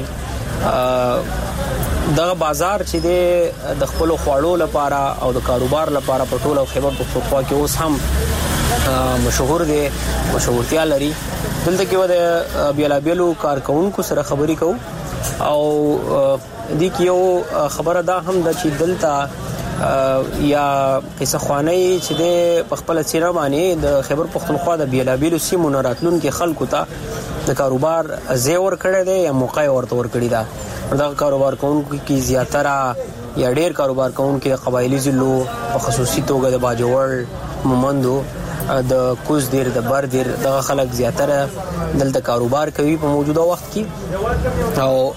دغه بازار چې دی د خپل خوړو لپاره او د کاروبار لپاره په ټوله خیبر پختونخوا کې اوس هم مشهور دی، مشهورتیا لري. دلته کې و د بیلابیلو کارکونکو سره خبرې کوو او د کیو خبره دا هم د چې دلته یا کیسهخانه چې د خپل سیره باندې د خیبر پختونخوا د بیلابیلو سیمو راتلون کې خلکو ته د کاروبار زیور کړی دی یا موقع ورته ور کړی دا. دا کاروبار کوونکو کې زیاتره یا ډیر کاروبار کوونکو قبایلی ضلعو په خصوصي توګه د باجوړ مومندو د کوز دیر د بر دیر دغه خلک زیاتره دلته کاروبار کوي په موجوده وخت کې او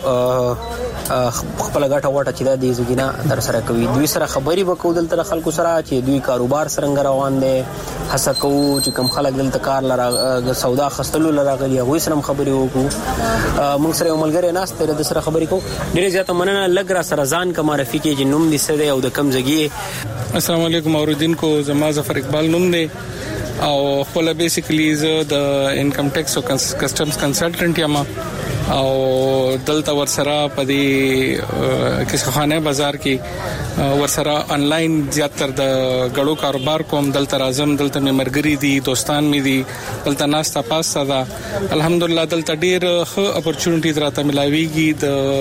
خپل غټه وټه چې د دې زګینا در سره کوي. دوی سره خبري وکړو دلته خلکو سره چې دوی کاروبار څنګه روان دي، هڅه کوو چې کوم خلک دلته کار لره سودا خستلو لراغلي هغه سره خبري وکړو. موږ سره ملګری ناس ته د سره خبري کوو. ډېر زیاته مننه. لګ را سره ځان کا معرفي کې چې نوم دې سره او د کم ځګي. السلام علیکم اوریدین کو زما ظفر اقبال نوم دی او خپل بیسیکلی ز د انکم ټیکس او کسٹمز کنسلټنټ یم او دلته ورسره په دې کیسخانه بازار کې ورسره انلاین زیاتره د غړو کاروبار کوم. دلته راځم، دلته مې مرګري دي، دوستان مې دي، دلته ناستا پاسه ده. الحمدلله دلته ډېر ښه اپورچونټیز راته ملاويږي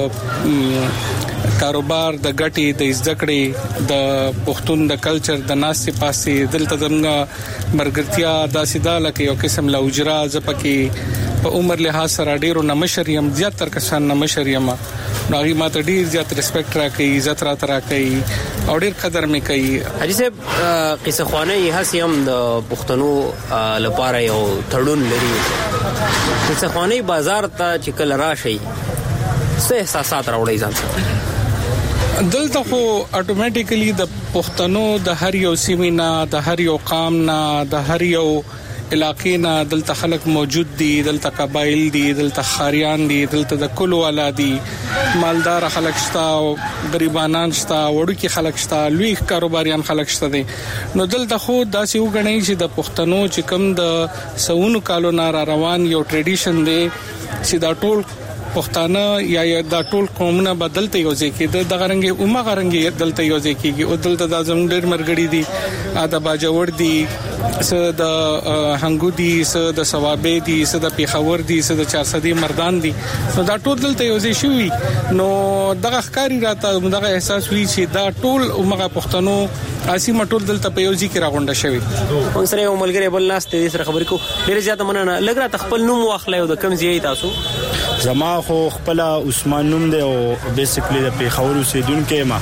د کاروبار د ګټي د ذکرې د پښتون د کلچر د ناسي پاسي. دلته دمغه مرګرتیا د سیداله کې یو قسم لوجرا زپکه په عمر لحاظ سره ډیرو نمشریم زیاتره کسان نمشریم ناغي ماته ډیر زیات ریسپیکټ راکړي، عزت را تر راکړي او ډیر قدر مې کوي. حاجی صاحب قصه خوانه یې هسیم د پښتنو لپاره یو تړون لري. قصه خوانه بازار ته چې کله راشي څه احساسات راوړي ځان سره؟ دلته خو اتوماتیکلی د پښتنو د هر یو سیمه د هر یو قام نه د هر یو علاقې نه دلته خلک موجود دي، دلته قبایل دي، دلته خاریان دي، دلته د کلو والا دي، مالدار خلک شته، غریبانان شته، وړوکی خلک شته، لوی کاروباریان خلک شته دي. نو دلته خو داسې وګڼي چې د پښتنو چې کوم د سونو کالو نه روان یو ټریډیشن دی چې دا ټول پښتانه یا دا ټول قومونه بدلته یو ځکه د دغه رنګي اومه غرنګي دلته یو ځکه او دلته د زموږ ډېر مرګړي دي، اده باجوړ دي، څه د هنګو دي، څه د ثوابې دي، څه د پیښور دي، څه د چارسدي مردان دي. نو دا ټول دلته یو ځای شوی. نو دغه ښکاری راته دغه احساس وی چې دا ټول اومه پښتنو اسی مټول دلته په یو ځای کې راغونډه شوی. موږ سره یو ملګری بل ناس ته سره خبرې کو. ډېر زیاته مننه. لګرا تخپل نوم واخلای او د کم ځای تاسو؟ زما خو خپل عثمان نوم دی او بیسیکلی د پیښور اوسیدونکو ما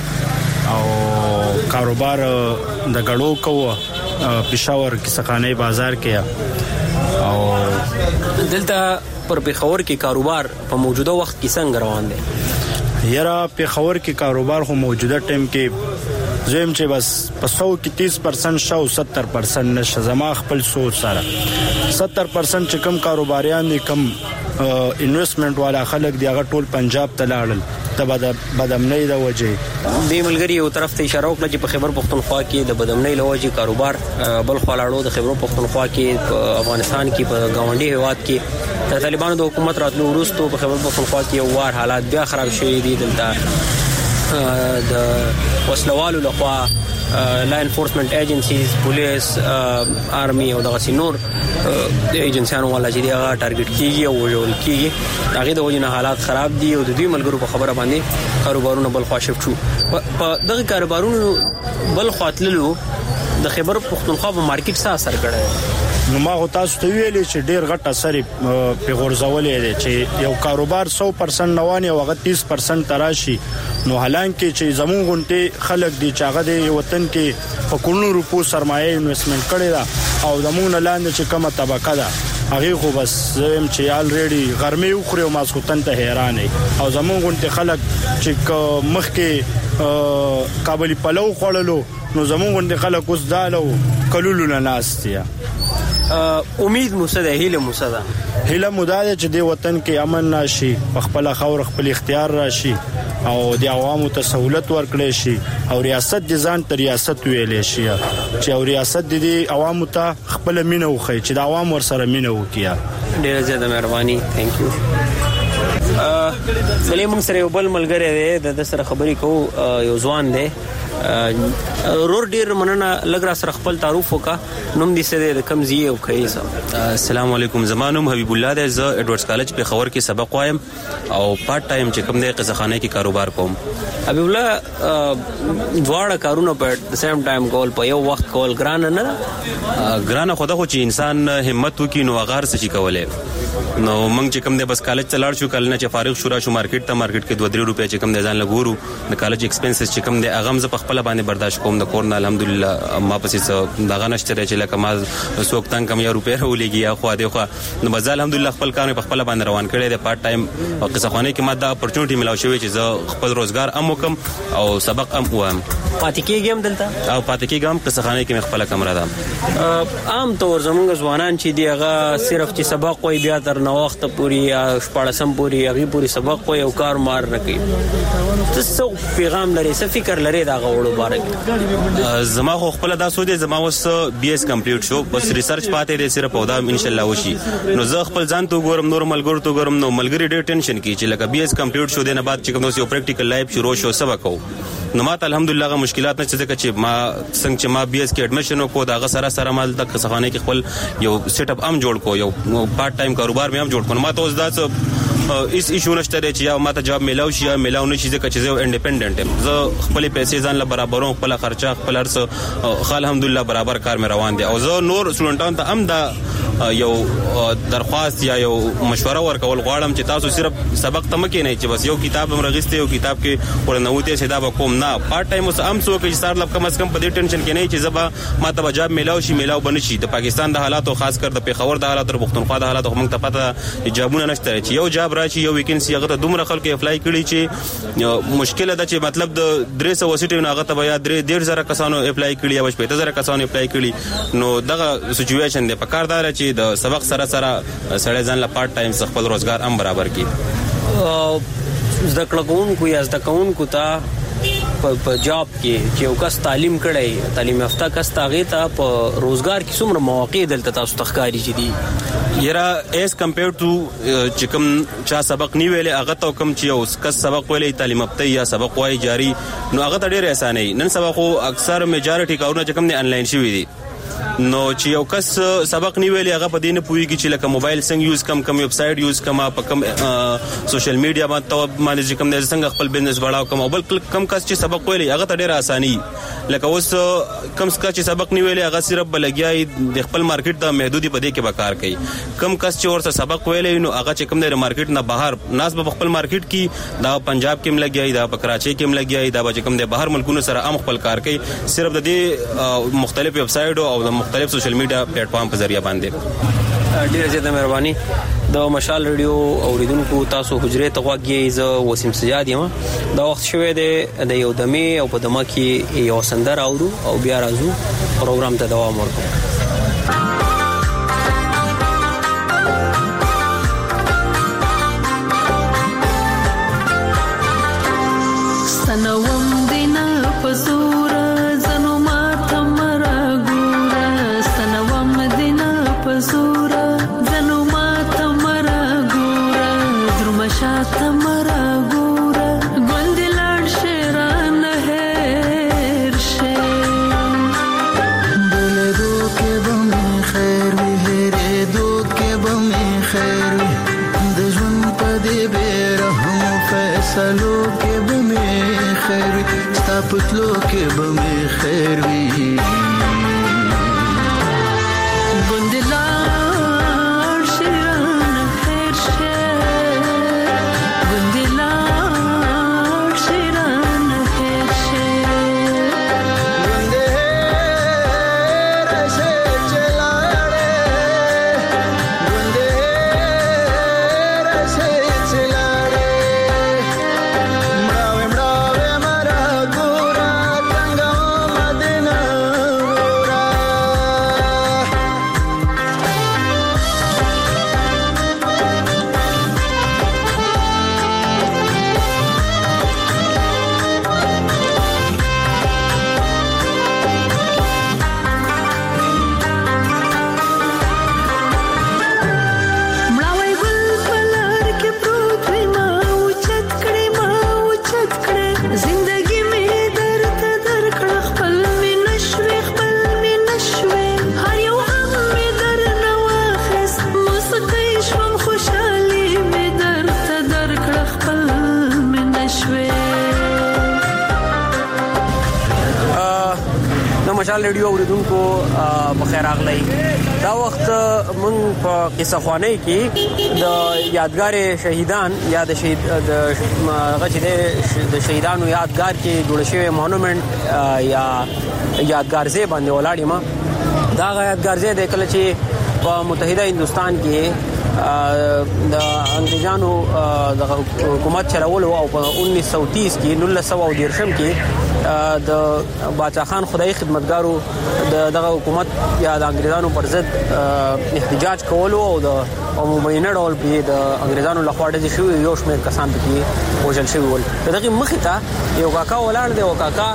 او کاروبار د غړو کوو پېښور کې سخانه بازار کې او دلته پر پیښور کې کاروبار په موجوده وخت کې څنګه روان دی؟ یاره پیښور کې کاروبار خو موجوده ټیم کې زم چې بس په سو کې تیس پرسنټ شو ستر پرسنټ نشه. زما خپل سوچ سره ستر پرسنټ چې کم کاروباریان دي، کم انویسټمنٹ والا خلک دی، هغه ټول پنجاب ته لاړل ته بدامنۍ د وجه. د ملګری یو طرف ته اشاره وکړه چې په خیبر پختونخوا کې د بدامنۍ له وجه کاروبار بل خلاړو د خیبر پختونخوا کې په افغانستان کې په گاونډي هیواد کې د طالبانو د حکومت راتلو وروسته په خیبر پختونخوا کې یو وار حالات بیا خراب شوي دي. دلته د وسلوالو لخوا لا انفورسمنت ایجنسیز، پولیس، آرمي او دغه نور د ایجنسیانو ولا چې هغه ټارګټ کیږي او وژل کیږي. هغه د وجنه حالات خراب دي او د دې ملګرو په خبره باندې کاروبارونه بل خوا شفت شو. په دغه کاروبارونو بل خاطللو د خیبر پختونخوا په مارکیټ څه اثر کړی؟ نو ما هو تاسو ته ویلې چې ډیر غټ اثر په غورځولې دي چې یو کاروبار سو پرسنټ نوان او هغه تیس پرسنټ تراشي. نو حالانکه چې زمون غونټه خلک دي چې هغه د وطن کې په کورونو روپو سرمایه انویسټمنٹ کړي دا او زمون لاندې چې کومه طبقه ده هغه خو بس زم چې الریډي غرمه یو خوري او ماسختن ته حیران او زمون غونټه خلک چې مخ کې کابلی پلو خړلو نو زمون غونټه خلک اوس دالو کلولو نه ناستیا. امید موسده هیله موسده هیله موداده چې د وطن کې امن راشي، خپل خاور خپل اختیار راشي او د عوامو ته سہولت ورکړي شي او ریاست د ځان ته ریاست ویلې شي چې او ریاست د عوامو ته خپل مینه وخی چې د عوام ور سره مینه وکیا. ډیره زیاته مهرباني. ثانک یو. ا سلیم سره یو بل ملګری دی د سره خبرې کو یو ځوان دی رور ډیر مننه. لګرا سره خپل تعارف وکا. نوم دې څه دی، کم زی او کیسه؟ السلام علیکم. زمانوم حبیب الله دی. زه ایډورډز کالج په خبر کې سبق وایم او پارت ټایم چې کوم دی قزخانه کې کاروبار کوم. حبیب الله دواړه کارونه په د سیم ټایم کول په یو وخت کول ګران نه ده؟ ګران خو دا خو چې انسان همت وکړي نو هغه څه شي کولای. نو موږ چې کوم دی بس کالج ته لاړ شو کله نه چې فارغ شو را شو مارکیټ ته مارکیټ کې دوه درې روپیا چې کوم دی ځان لګورو د کالج ایکسپنسز چې کوم دی هغه هم زه په خپل باندې برداشت کوم د کور نه الحمدلله ما پسې دغه نشته چې لکه ما څوک تنګ کم یا روپیا ولېږي یا خو دې خو نو بس الحمدلله خپل کار په خپل باندې روان کړی دی پارت ټایم او قصه خانه کې ما دا اپورچونټی ملاو شوی چې زه خپل روزګار هم وکم او سبق هم وایم پاتې کېږم دلته او پاتې کېږم قصه خانه کې مې خپل کمره ده عام طور زمونږ ځوانان چې دی هغه صرف چې سبق وای بیا تر نو وخت پوری شپږم پوری هغه پوری سبق وای او کار مار نه کوي تاسو پیغام لري څه فکر لري دا غوړو بارک زما خو خپل دا سوچ زما اوس بي اس کمپلیټ شو بس ریسرچ پاتې دي صرف او دا ان شاء الله وشي نو زه خپل ځان ته ګورم نور ملګرو ته ګورم نو ملګری ډېر ټینشن کی چې لکه بي اس کمپلیټ شو دنه بعد چې کوم یو پریکټیکل لایف شروع شو سبق کو نو ماته الحمدلله غو مشکلات نشته ځکه چې ما څنګه چې ما بي اس کې اډمیشن وکړو دا غ سره سره مال تک څخه کې خپل یو سیټ اپ ام جوړ کو یو پارت ټایم کاروبار مې هم جوړ کړم ما ته اوس دا څه اس ایشو نشته چې یا ما ته جاب ملاو شي یا ملاو نشي ځکه چې زه انډیپندنت یم زه خپل پیسې ځان له برابرون خپل خرچه خپل ارڅ خال الحمدلله برابر کار مې روان دي او زه نور سټوډنټانو ته هم دا یو درخواست یا یو مشوره ورکول غواړم چې تاسو صرف سبق ته مکه نه چې بس یو کتاب هم رغسته یو کتاب کې ورنوته سیدا به کوم نه پارت ټایم اوس هم څو کې سار لب کم از کم په دې ټینشن کې نه چې زبا ما ته جاب ملاو شي ملاو بنشي د پاکستان د حالاتو خاص کر د پیښور د حالاتو پښتونخوا د حالاتو موږ ته پته جابونه نشته چې یو جاب راشي یو ویکنسي هغه ته دومره خلک اپلای کړي چې مشکل ده چې مطلب د درې سوه سیټ نه هغه ته یا درې ډېر زره کسانو اپلای کړي یا پنځه زره کسانو اپلای کړي نو دغه سچويشن دی په کار دار چې د سبق سره سره سړی ځان له پارت ټایم خپل روزګار هم برابر کړي زده کړونکو یا زده کونکو ته په جاب کې چې یو کس تعلیم کړی تعلیم یافته کس تاغه ته په روزګار کې څومره مواقع دلته تاسو تخکاری چې دي یرا ایز کمپیر ټو چې کوم چا سبق نی ویلې هغه ته کوم چې اوس کس سبق ویلې تعلیم یافته یا سبق وای جاری نو هغه ته ډېر اسانه نن سبا خو اکثر میجارټي کارونه چې کوم نه انلاین شوي دي نو چې یو کس سبق نیولې هغه په دینه پويږي چې لکه موبایل څنګه یوز کم کم ویب سټ یوز کم په کم سوشل میډیا باندې باندې کوم د څنګه خپل بزنس بڑھاو کم او بل کم کس چې سبق ویلې هغه ته ډېر اساني لکه اوس کم کس چې سبق نیولې هغه صرف بلګیای د خپل مارکیټ د محدودي په دې کې بکار کوي کم کس چې ورسره سبق ویلې نو هغه چې کوم د مارکیټ نه بهر ناس په خپل مارکیټ کې دا پنجاب کې ملګیای دا په کراچي کې ملګیای دا چې کوم د بهر ملکونو سره هم خپل کار کوي صرف د دې مختلف ویب سټ او مختلف سوشل میډیا پلیټ فارم په ذریعہ باندې ډیره زیاته مهرباني د مشال ریډیو اوریدونکو تاسو حجره ته غوږی ز وسیم سجاد یم دا وخت شوه د یو دمه او په دمه کې یو سندر اورو او بیا راځو پروګرام ته دوام ورکوم سنوم دینا پزور زنو ماته مرا ګور سنوم دینا پزور زنو ماته مرا ګور درمشاته مرا ګور ګوندلان شیران هر شه بل دو کې بم خیر وی هره دو کې بم خیر وی د ژوند په دې بیرهم فیصلو کې بم خیر وی ستا پتلو کې بم خیر وی Mara مشال ریډیو اوریدونکو بخیر راغلی. دا وخت مونږ په قصه خوانی کې د یادګار شهیدان یا د شهید د هغه چې د شهیدانو یادګار کې جوړ شوی مونومنت یا یادګار ځای باندې ولاړ یم. دا یادګار ځای د کله چې په متحده هندستان کې د انګریزانو د حکومت چلولو او په انیس سو تیس کې نولس سو دیرشم کې د باچا خان خدای خدمتګارو د دغه حکومت یا د انګریزانو پر ضد احتجاج کولو او د عمومي ډول په د انګریزانو لخوا د شو یو شمېر کسان پکې وژل شوي ول. دغه مخې ته یو کاکا ولاړ دی او کاکا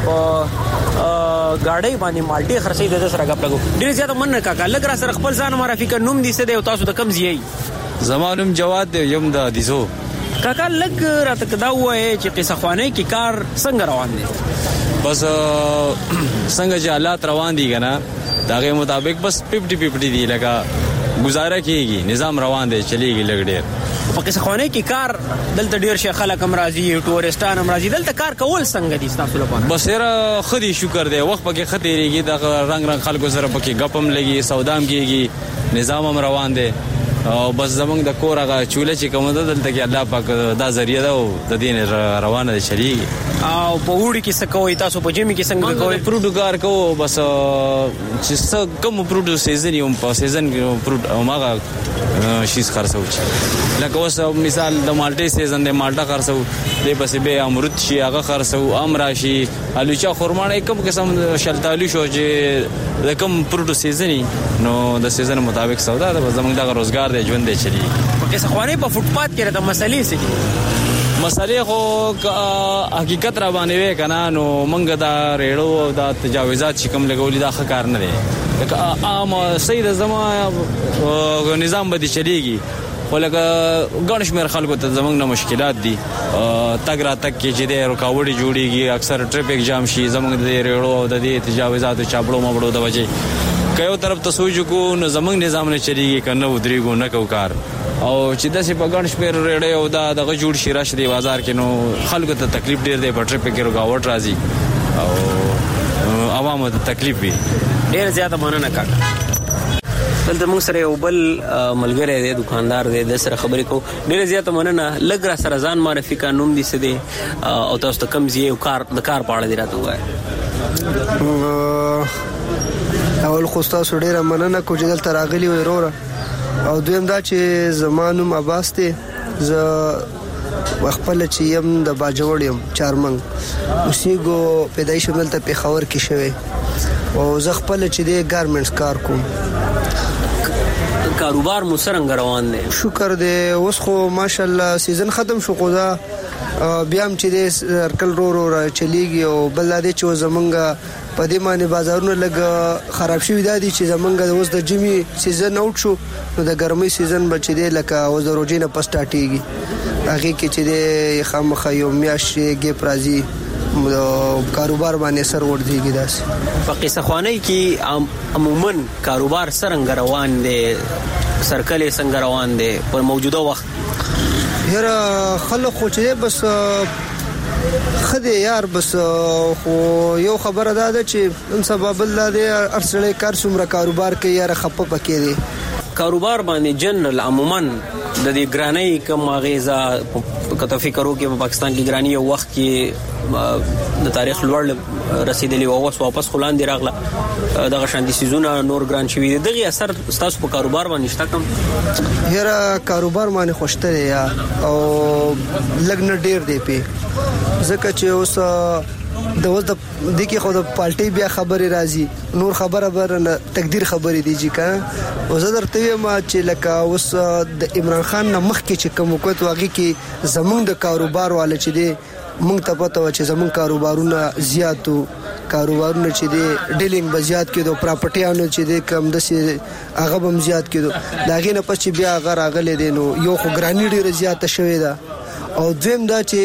گاډي باندې مالټي خرڅې د سره غپ لګو. ډیر زیاته من کاکا لګ را سره خپل ځان معرفي کړ. نوم دې څه دی او تاسو د کم ځای؟ زمانم جواد دی یم د دیزو. کاکا لګ راته کدا وای چې قصه خوانی کې کار څنګه روان دی؟ بس څنګه چې حالات روان دي کنه داغه مطابق بس پچپن پچپن دی لگا گزاره کیږي نظام روان دی چلیږي لګ ډیر. په قصه خوانی کې کار دلته ډیر شي خلک هم راځي ټورستان هم راځي. دلته کار کول څنګه دي تاسو لپاره؟ بس را خدي شکر دی وخت پکې خطرېږي د رنگ رنگ خلکو سره پکې غپم لګي سودام کیږي نظام هم روان دی او بس زمونږ د کور هغه چوله چې کوم ده دلته کې الله پاک دا ذریعہ ده او د دین روانه ده چلیږي. او په وړي کې څه کوي تاسو په جمی کې څنګه کوي؟ پروډو کار کوو بس چې څه کوم پروډو سیزن یم په سیزن کې پروډ او ماغه شیز خرڅو لکه اوس مثال د مالټي سیزن د مالټا خرڅو دی بس به امرود شي هغه خرڅو امرا شي الوچا خرمانه کوم قسم شلتالو شو چې د کوم پروډو سیزن نو د سیزن مطابق سودا ده زمونږ د روزګار د ژوند دی چلی. په قصه خوانی په فوټپات کې د مسلې څه مسلې خو حقیقت را باندې وې کنه نو مونږ دا ریړو دا تجاوزات چې کوم لګولې دا ښه کار نه دی. عام سید زما نظام به دي چلیږي ولکه ګڼ شمېر خلکو ته زمونږ نه مشکلات دي تګ را تګ کې چې د رکاوټي جوړیږي اکثر ټریفیک جام شي زمونږ د ریړو او د دې تجاوزاتو چاپړو مبړو د وجې کيو طرف ته سوچ کو نو زمونږ نظام نه چلیږي کنه ودرېګو نه کو کار او چې داسې په ګڼ شمېر ریړې او دا دغه جوړ شي راشي د بازار کې نو خلکو ته تکلیف ډیر دی په ټریفیک کې رکاوټ راځي او عوامو ته تکلیف وي. ډیر زیاته مننه کاکا. دلته موږ سره یو بل ملګری دی دکاندار دی د سره خبرې کو. ډیر زیاته مننه. لګ را سره ځان معرفي کا نوم دې څه دی او تاسو ته کم ځای او کار د کار په اړه دی راته وایي. اول خو تاسو ډیر مننه کو چې دلته راغلی وې وروره او دویم دا چې زمانوم عباس دی ز خپل چې يم د باجوړ يم چارمنګ اوسېګو پیدایش دلته پیښور کې شوی او زه خپل چې د ګارمنټس کار کوم. کاروبار مو څنګه روان دی؟ شکر دی اوس خو ماشاءالله سیزن ختم شو خو دا بیا هم چې د سرکل رو رو چلیږي او بل دا چې زمونږ په دې باندې بازارونه لګ خراب شوی دي چې زمونږ د اوس د جمی سیزن اوټ شو نو د ګرمۍ سیزن بچ دی لکه اوس د روزینه پسټاټیږي هغه کې چې د خامخا یو میاشتې ګپ راځي کاروبار باندې سر ورځيږي داس. په قصه خوانی کې عموما کاروبار څنګه روان دي سرکل څنګه روان دي په موجوده وخت؟ هر خلک خو چې بس خدای یار بس خو یو خبره ده چې ان سبب الله دې ارسلې کار څومره کاروبار کوي یار خپه پکې دي. کاروبار باندې جنرال عموما د دې ګرانی کوم غیزه کته فکرو کې په پاکستان کې ګرانی یو وخت کې د تاریخ لوړ رسیدلی او اوس واپس خلان دی راغله دغه شان دي سيزونه نور ګران شوی دی. دغه اثر تاسو په کاروبار باندې شته کوم؟ هر کاروبار باندې خوشته دی او لګن ډیر دی په ځکه چې اوس د وځ د دګي خو د پالټي بیا خبري راځي نور خبره بر تقدیر خبري دی چې کا او زه درته ما چې لکه اوس د عمران خان نه مخ کې چې کوم کوت واغی کې زمونږ د کاروبار والے چې دی مونږ ته پته و چې زمونږ کاروبارونه زیاتو کاروبارونه چې دی ډیلینګ به زیات کېدو پراپرټیانو چې دی کم د سي هغه هم زیات کېدو دا غینه پس چې بیا هغه راغلي دي نو یو خو ګرانی ډیره زیاته شوې ده او دویم دا چې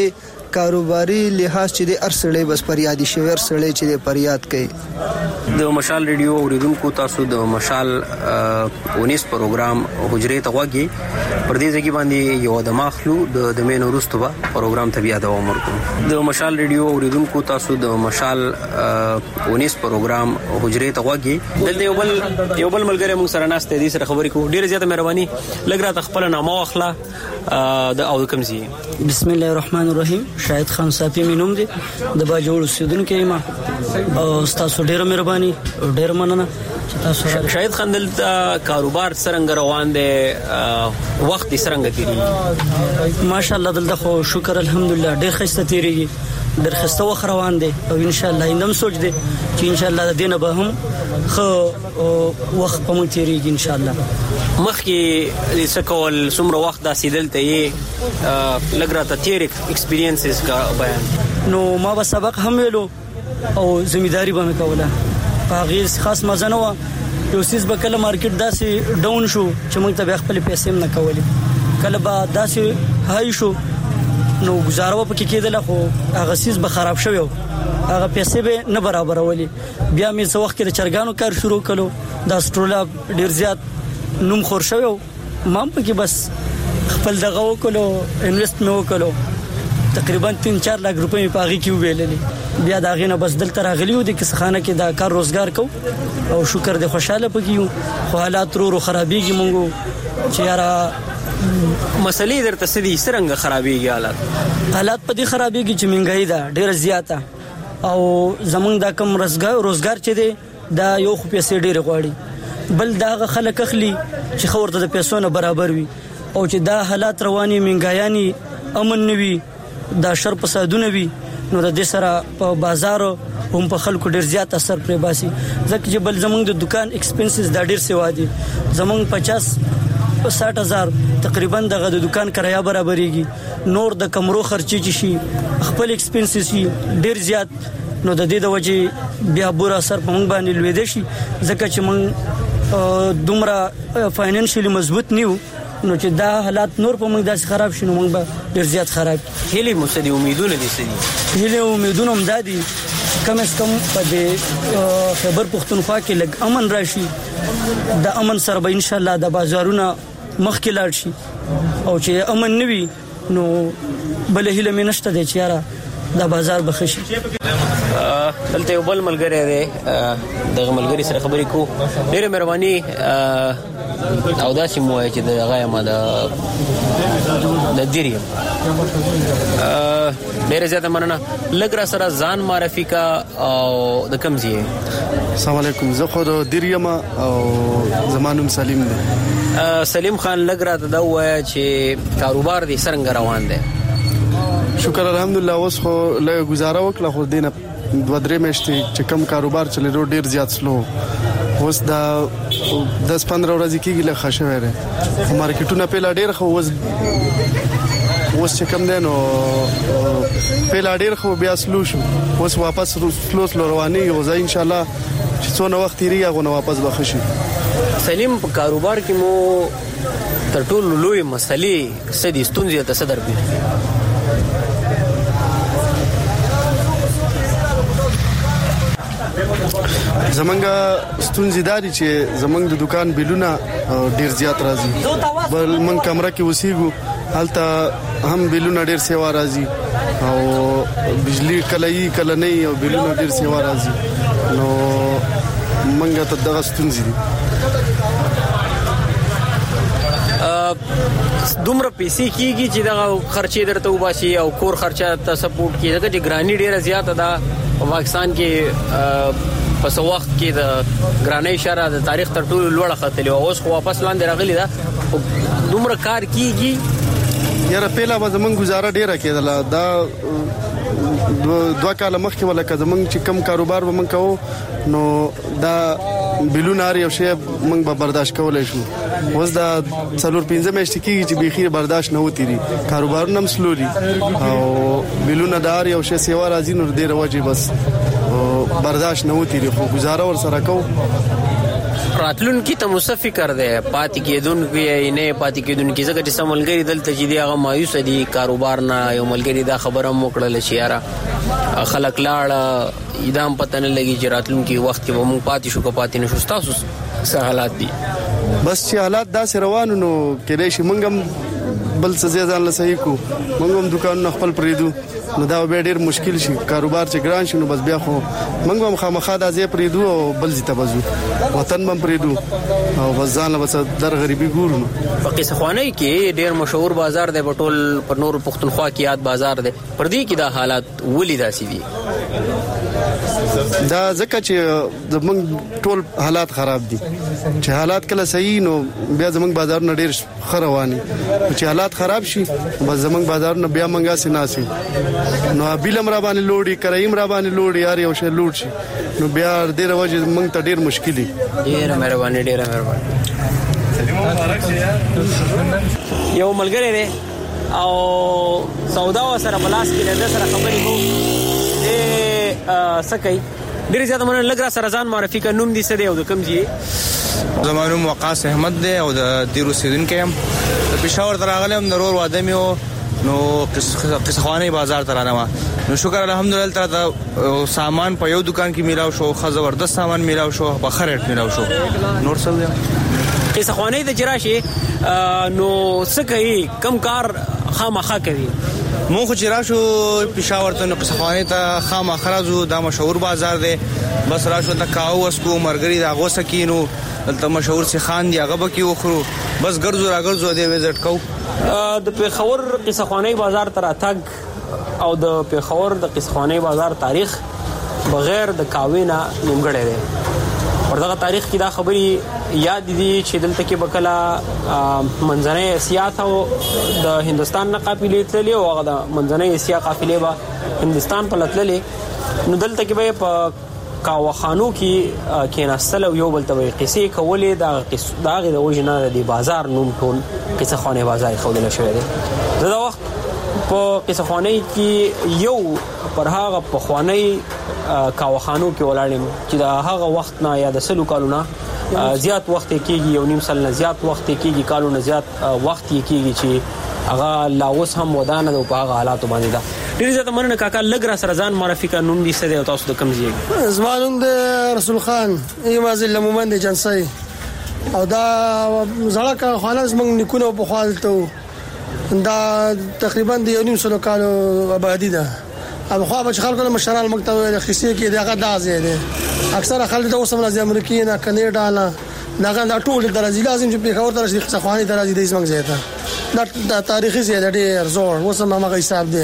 کاروباري لحاظ چې د ارسړې بس پریادي شوی ارسړې چې د پریاد کوي. د مشال ریډیو اوریدونکو تاسو د مشال اونیس پروګرام حجرې ته وګي پر دې ځای باندې یو د ماخلو د د مینو رستوبه پروګرام ته بیا دوام ورکوم. د مشال ریډیو اوریدونکو تاسو د مشال اونیس پروګرام حجرې ته وګي دلته یو بل یو بل ملګری موږ سره ناشته دي سره خبرې کوو. ډیره زیاته مهرباني لګرا تخپل نامه واخله د او کوم زی. بسم الله الرحمن الرحیم. شاهد خان صافی مینوم دي د باجوړ اوسیدونکو یم او تاسو ډیره مهرباني ډیره مننه. شاهد خان دلته کاروبار څنګه روان دي وخت څنګه تیری؟ ماشاءالله دلته خو شکر الحمدلله ډیر خسته تیریږي ډیر خسته وخت روان دي او ان شاء الله اندم سوچ دي چې ان شاء الله د دینه به هم خو وخت په مو تیریږي ان شاء الله. مخکې څه کول څومره وخت دا سیدلته یې لګرا ته تیر ایکسپیرینسز کا بیان؟ نو ما به سبق هم ویلو او ځمېداري به مې کوله هغه خاص مزه نه و. یو سیس به کله مارکیټ داسې ډاون شو چې موږ ته خپل پیسې هم نه کولې کله به داسې هاي شو نو گزارو په کې کېدل خو هغه سیس به خراب شوی هغه پیسې به نه برابرولې. بیا مې څو وخت کې د چرګانو کار شروع کړو دا سټرولا ډیر زیات نوم خور شوی ما په کې بس خپل دغه وکړو انویسټ مې وکړو تقریبا تین چار لک روپۍ په هغه کې ویلې. بیا دا غینه بس دلته راغلیو د کسخانه کې دا کار روزګار کو او شکر دې خوشاله پکې خو حالات ورو خرابېږي مونږ چې یاره مسلې درته سدي څنګه خرابېږي حالات حالات په دې خرابېږي چې مهنګای ده ډېر زیاته او زمونږ دا کم روزګار روزګار چې دی دا یو خو پیسې ډېر غواړي بل دا خلک اخلي چې خورته د پیسو نه برابر وي او چې دا حالات رواني مهنګایاني امن نوي دا شر فسادونه وي نو د دې سره په بازار هم په خلکو ډیر زیات اثر پرې باسي ځکه چې بل زمونږ د دکان ایکسپنسز دا ډیر سیوا دي زمونږ پچاس ساठ هزار تقریبا دغه د دکان کرایه برابرېږي نور د کمرو خرچې چي شي خپل ایکسپنسز شي ډیر زیات نو د دې د وجې بیا بور اثر په موږ باندې لوي شي ځکه چې موږ دومره فاینانشلی مضبوط نیو نو چې دا حالات نور په موږ داسې خراب شي نو موږ به ډیر زیات خراب هلي مسدي امیدونه دي سدي هلي امیدونه هم دادي کم از کم په دې خبر پښتونخوا کې لګ امن راشي د امن سره به ان شاء الله د بازارونه مخکې لاړ شي او چې امن نوي نو بل هله مې نشته دي چې یاره دا بازار بخشي. دلته یو بل ملګری دی دغه ملګری سره خبرې کو ډېر مهرباني او دا چې موای چې دغه ما د د دیریم ډېر زیاته مننه لګرا سره ځان معرفي کا او د کمزي. السلام علیکم زه خو د دیریم او زمانوم سلیم دی. سلیم خان لګرا ته دا وای چې کاروبار دې څنګه روان دی؟ شکر الحمدلله اوس خو له گزاره وکړه خو دینه دوه درې میاشتې چې کم کاروبار چلی رو ډیر زیات سلو اوس دا دس پندرہ ورځې کېږي له خښوي لري مارکیټونه په لا ډیر خو اوس اوس چې کم دینو په لا ډیر خو بیا سلو شو اوس واپس سلو سلو رواني او ځا ان شاء الله چې څونه وخت یې غو واپس بخښي. سلیم په کاروبار کې مو تر ټولو لوی مسلې سدي ستونزې ته صدر دي؟ زمونږ ستونزې داري چې زمونږ د دکان بیلونه ډیر زیات راځي بل من کمره کې وسیګو حالت هم بیلونه ډیر سیوا راځي او بجلی کله کله نه او بیلونه ډیر سیوا راځي نو منګه ته دغه ستونزې دي. دومره پیسې کیږي چې دا خرچې درته وباسي او کور خرچه ته سپورټ کیږي چې ګرانی ډیره زیاته ده پاکستان کې په څو وخت کې د ګرانی اشاره د تاریخ تر ټولو لوړه خطلې او اوس خو واپس لاندې راغلي ده دومره کار کیږي یاره پیلا به زمونږ گزاره ډیره کېدله دا دوه کاله مخکې ولکه زمونږ چې کم کاروبار به مونږ کوو نو دا بیلون اړ یو شی مونږ به برداشت کولای شو اوس دا څلور پنځه میاشتې کېږي چې بخیر برداشت نه وتی کاروبارونه هم سلوري او بیلون دار یو شی سیوا راځي نور ډیره وجه بس برداشت نه وتی خو گزاره ور سره کو راتلونکي ته مو څه فکر دی پاتې کېدونکي یا نه پاتې کېدونکي ځکه چې سم ملګري دلته چې دی هغه مایوس دي کاروبار نه یو ملګري دا خبره مو کړل چې یاره خلک لاړه ادم پته نه لګي چې راتلونکي وخت کې به مو پاتې شو که پاتې نشو تاسو څه حالات دي بس چې حالات داسې روانو نو کېدای شي موږ هم بل څه ځان له صحیح کو موږ هم دکانونه خپل پریدو نو دا به ډیر مشکل شي کاروبار چې ګران شي نو بس بیا خو موږ هم خامخا د ځای پریدو او بل ځای ته بزو وطن هم پریدو او بس ځان له بس در غریبي ګورو په قصه خوانی کې ډیر مشهور بازار دی په ټول پر نور پښتونخوا کې یاد بازار دی پر دې کې دا حالات ولې داسې دي دا ځکه چې زمونږ ټول حالات خراب دي چې حالات کله صحیح نو بیا زمونږ بازار نه ډیر خرواني چې حالات خراب شي بس زمونږ بازار نه بیا منګا سي ناسي نو بیلم را باندې لوړي کرایم را باندې لوړي یار یو شی لوړ شي نو بیا ډیر وجه مونږ ته ډیر مشکلي ډیر مهرباني ډیر مهرباني یو ملګری دی او سودا سره بلاس کې د سره خبرې کوو سکه ډیر زیاته من لګرا سره ځان معرفي کا نوم دي سره او د کم جی زمانو وقاص احمد دی او د دیرو سیدن کې هم د پېښور دراغلم نورور واده میو نو قصه خوانی بازار ته رانه نو شکر الحمدلله تعالی دا سامان په یو دکان کې میلاو شو خو زبردست سامان میلاو شو په خریټ میلاو شو نور څه قصه خوانی د جراشي نو سکه کم کار خامخا کوي مون خو چې راشو پېښور ته نو قصه خوانی ته خامخرازو دا مشهور بازار دی بس راشو ته کاو اسکو مرګري دا غوسه کینو دلته مشهور سي خان دی هغه بکی وخرو بس ګرځو راګرځو دی وزټ کو د پېښور قصه خوانی بازار تر اتګ او د پېښور د قصه خوانی بازار تاریخ بغیر د کاوینا نیمګړی دی ورته تاریخ کې دا خبري یاد دي چې دلته کې بکلا منځنۍ اسیا ته د هندستان نه قافلې تللې او هغه د منځنۍ اسیا قافلې به هندستان په لتللې نو دلته کې به په کاوخانو کې کېناستل او یو بل ته قصې کولې دا داغه د وجنه د بازار نوم ټول قصه خوانی بازار خودل شوی دی دا وخت په قصه خوانی کې یو پر هغه په خوانی کاوخانو کې ولاړم چې دا هغه وخت نه یا د سلو کالونه زیات وخت کېږي یو نیم سل نه زیات وخت کېږي کالونه زیات وخت کېږي چې هغه لاوس هم ودانه په هغه حالات باندې دا ډیر زیات مننه کاکا لګرا سره ځان معرفي کا نوم دي سده تاسو د کم ځای زمانوم د رسول خان ایماز لمومند جنسي او دا زړه کا خالص موږ نکونه په خالته دا تقریبا د یو نیم سل کالو آبادی ده اب خو به خلکو له مشران مکتب خصيصي کې دغه دازې ده اکثره خلک د اوسم راځي امریکای نه کنيډا نه دغه د ټول درځي لازم چې په خبر درځي څه خواني درځي د اسمنګ زیاته دا تاریخي زیاته ډیر زور اوسم هغه حساب ده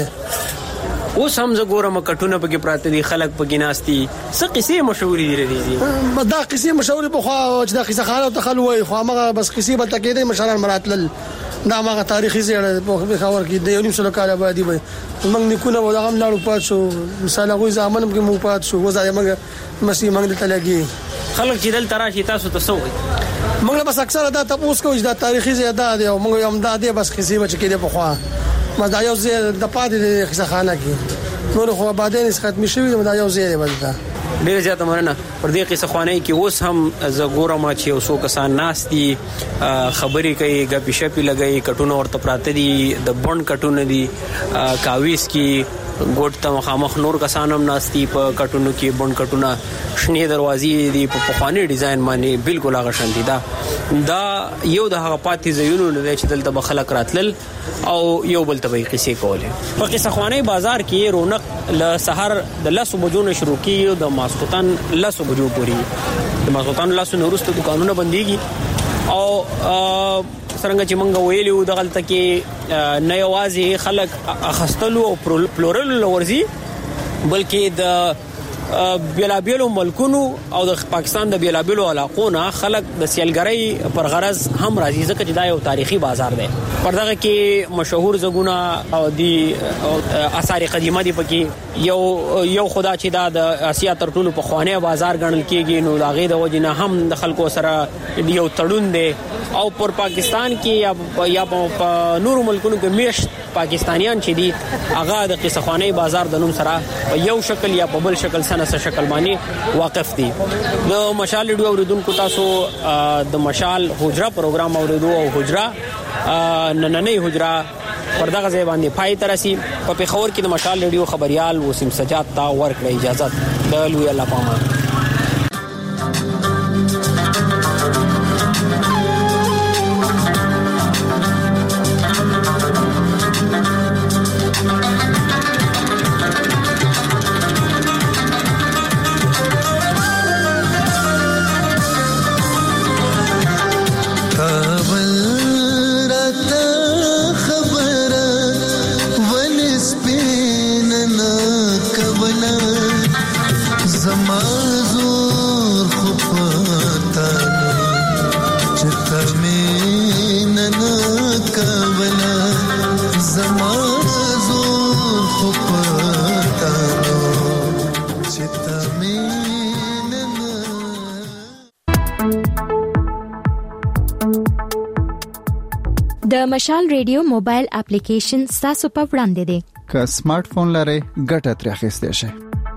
اوس هم زګورم کټونه پکې پراته دي خلک پکې ناشتي څه قصې مشهوري دي دي دا قصې مشهوري په خو چې دا قصه خاله تخلوي خو هغه بس قصې به تکیدې مشران مراتل دا هغه تاریخي زیاته په خبر کې د یو نیم سل کال آبادی وي موږ نکونه و دغه لاړو پات شو مثال هغه زمانم کې مو پات شو وځي موږ مسیح موږ ته لګي خلک چې دل تراشي تاسو ته سوې موږ بس اکثره دا تاسو کوی دا تاریخي زیاده دی او موږ هم دا دی بس قصې بچ کې دی په خوا ما دا یو زی د پاتې د قصه خانه کې نور خو بعدين ختم شوی دا یو زی دی بلته ډیر زیاته مننه پر دې قصه خوانی کې اوس هم زګورم چې اوسو کسان ناشتي خبرې کوي غپی شپی لګي کټونه ورته پراته دي د بون کټونه دي کاویس کې ګوټ ته مخامخ نور کسان هم ناشتي په کټونو کې بون کټونه شنه دروازې دي په خواني ډیزاین باندې بالکل هغه شانتي دا دا یو د هغه پاتې زینو نه چې دلته بخلک راتلل او یو بل ته قصې کوله په قصه خوانی بازار کې رونق ل سحر د لاسو بجو نه شروع کیو د ماسکوتن لاسو بجو پوری د ماسکوتن لاسو نورسته دکانونه بنديږي او څنګه چې مونږ ویلو د غلطه کې نه یوازې خلک اخستلو او پلورل ورزي بلکې د بیلابیلو ملکونو او د پاکستان د بیلابیلو علاقونو خلک د سیلګرۍ پر غرض هم راځي ځکه چې دا یو تاریخي بازار دی پردغه کې مشهور زګونه او دی آثار قدیمه دی پکې یو یو خدا چې دا د اسیا تر ټولو په خوانه بازار ګڼل کېږي نو دا غي د وجنه هم د خلکو سره یو تړون دی او پر پاکستان کې یا یا په نورو ملکونو کې میش پاکستانیان چې دي هغه د قصه خوانی بازار د نوم سره په یو شکل یا په بل شکل سره سره شکل باندې واقف دي. د مشال ریډیو اوریدونکو تاسو د مشال حجره پروګرام اوریدو او حجره نننۍ حجره پر دغه ځای باندې پای ترسي په پیښور کې د مشال ریډیو خبريال وسیم سجاد ته ورکړه اجازه د لوی الله پامان. د مشال ریډیو موبایل اپلیکیشن تاسو په وړاندې دی. که سمارټ فون لرئ ګټه ترې اخیستئ شئ.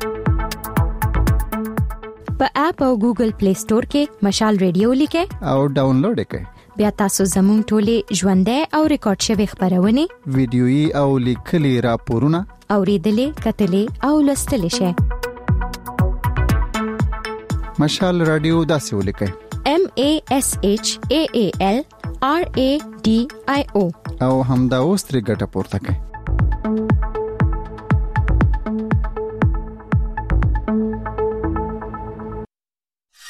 په اپ او ګوګل پلی سٹور کې مشال ریډیو لیکئ او ډاونلوډ کړئ. بیا تاسو زموږ ټولې ژوندۍ او ریکارډ شوی خبرونه ویډیويي او لیکلي راپورونه اوریدلې کتلې او لوستلې شئ. مشال رادیو داسې ولیکئ: M A S H A A L R A D I O او همدا اوس ترې ګټه پورته کړئ.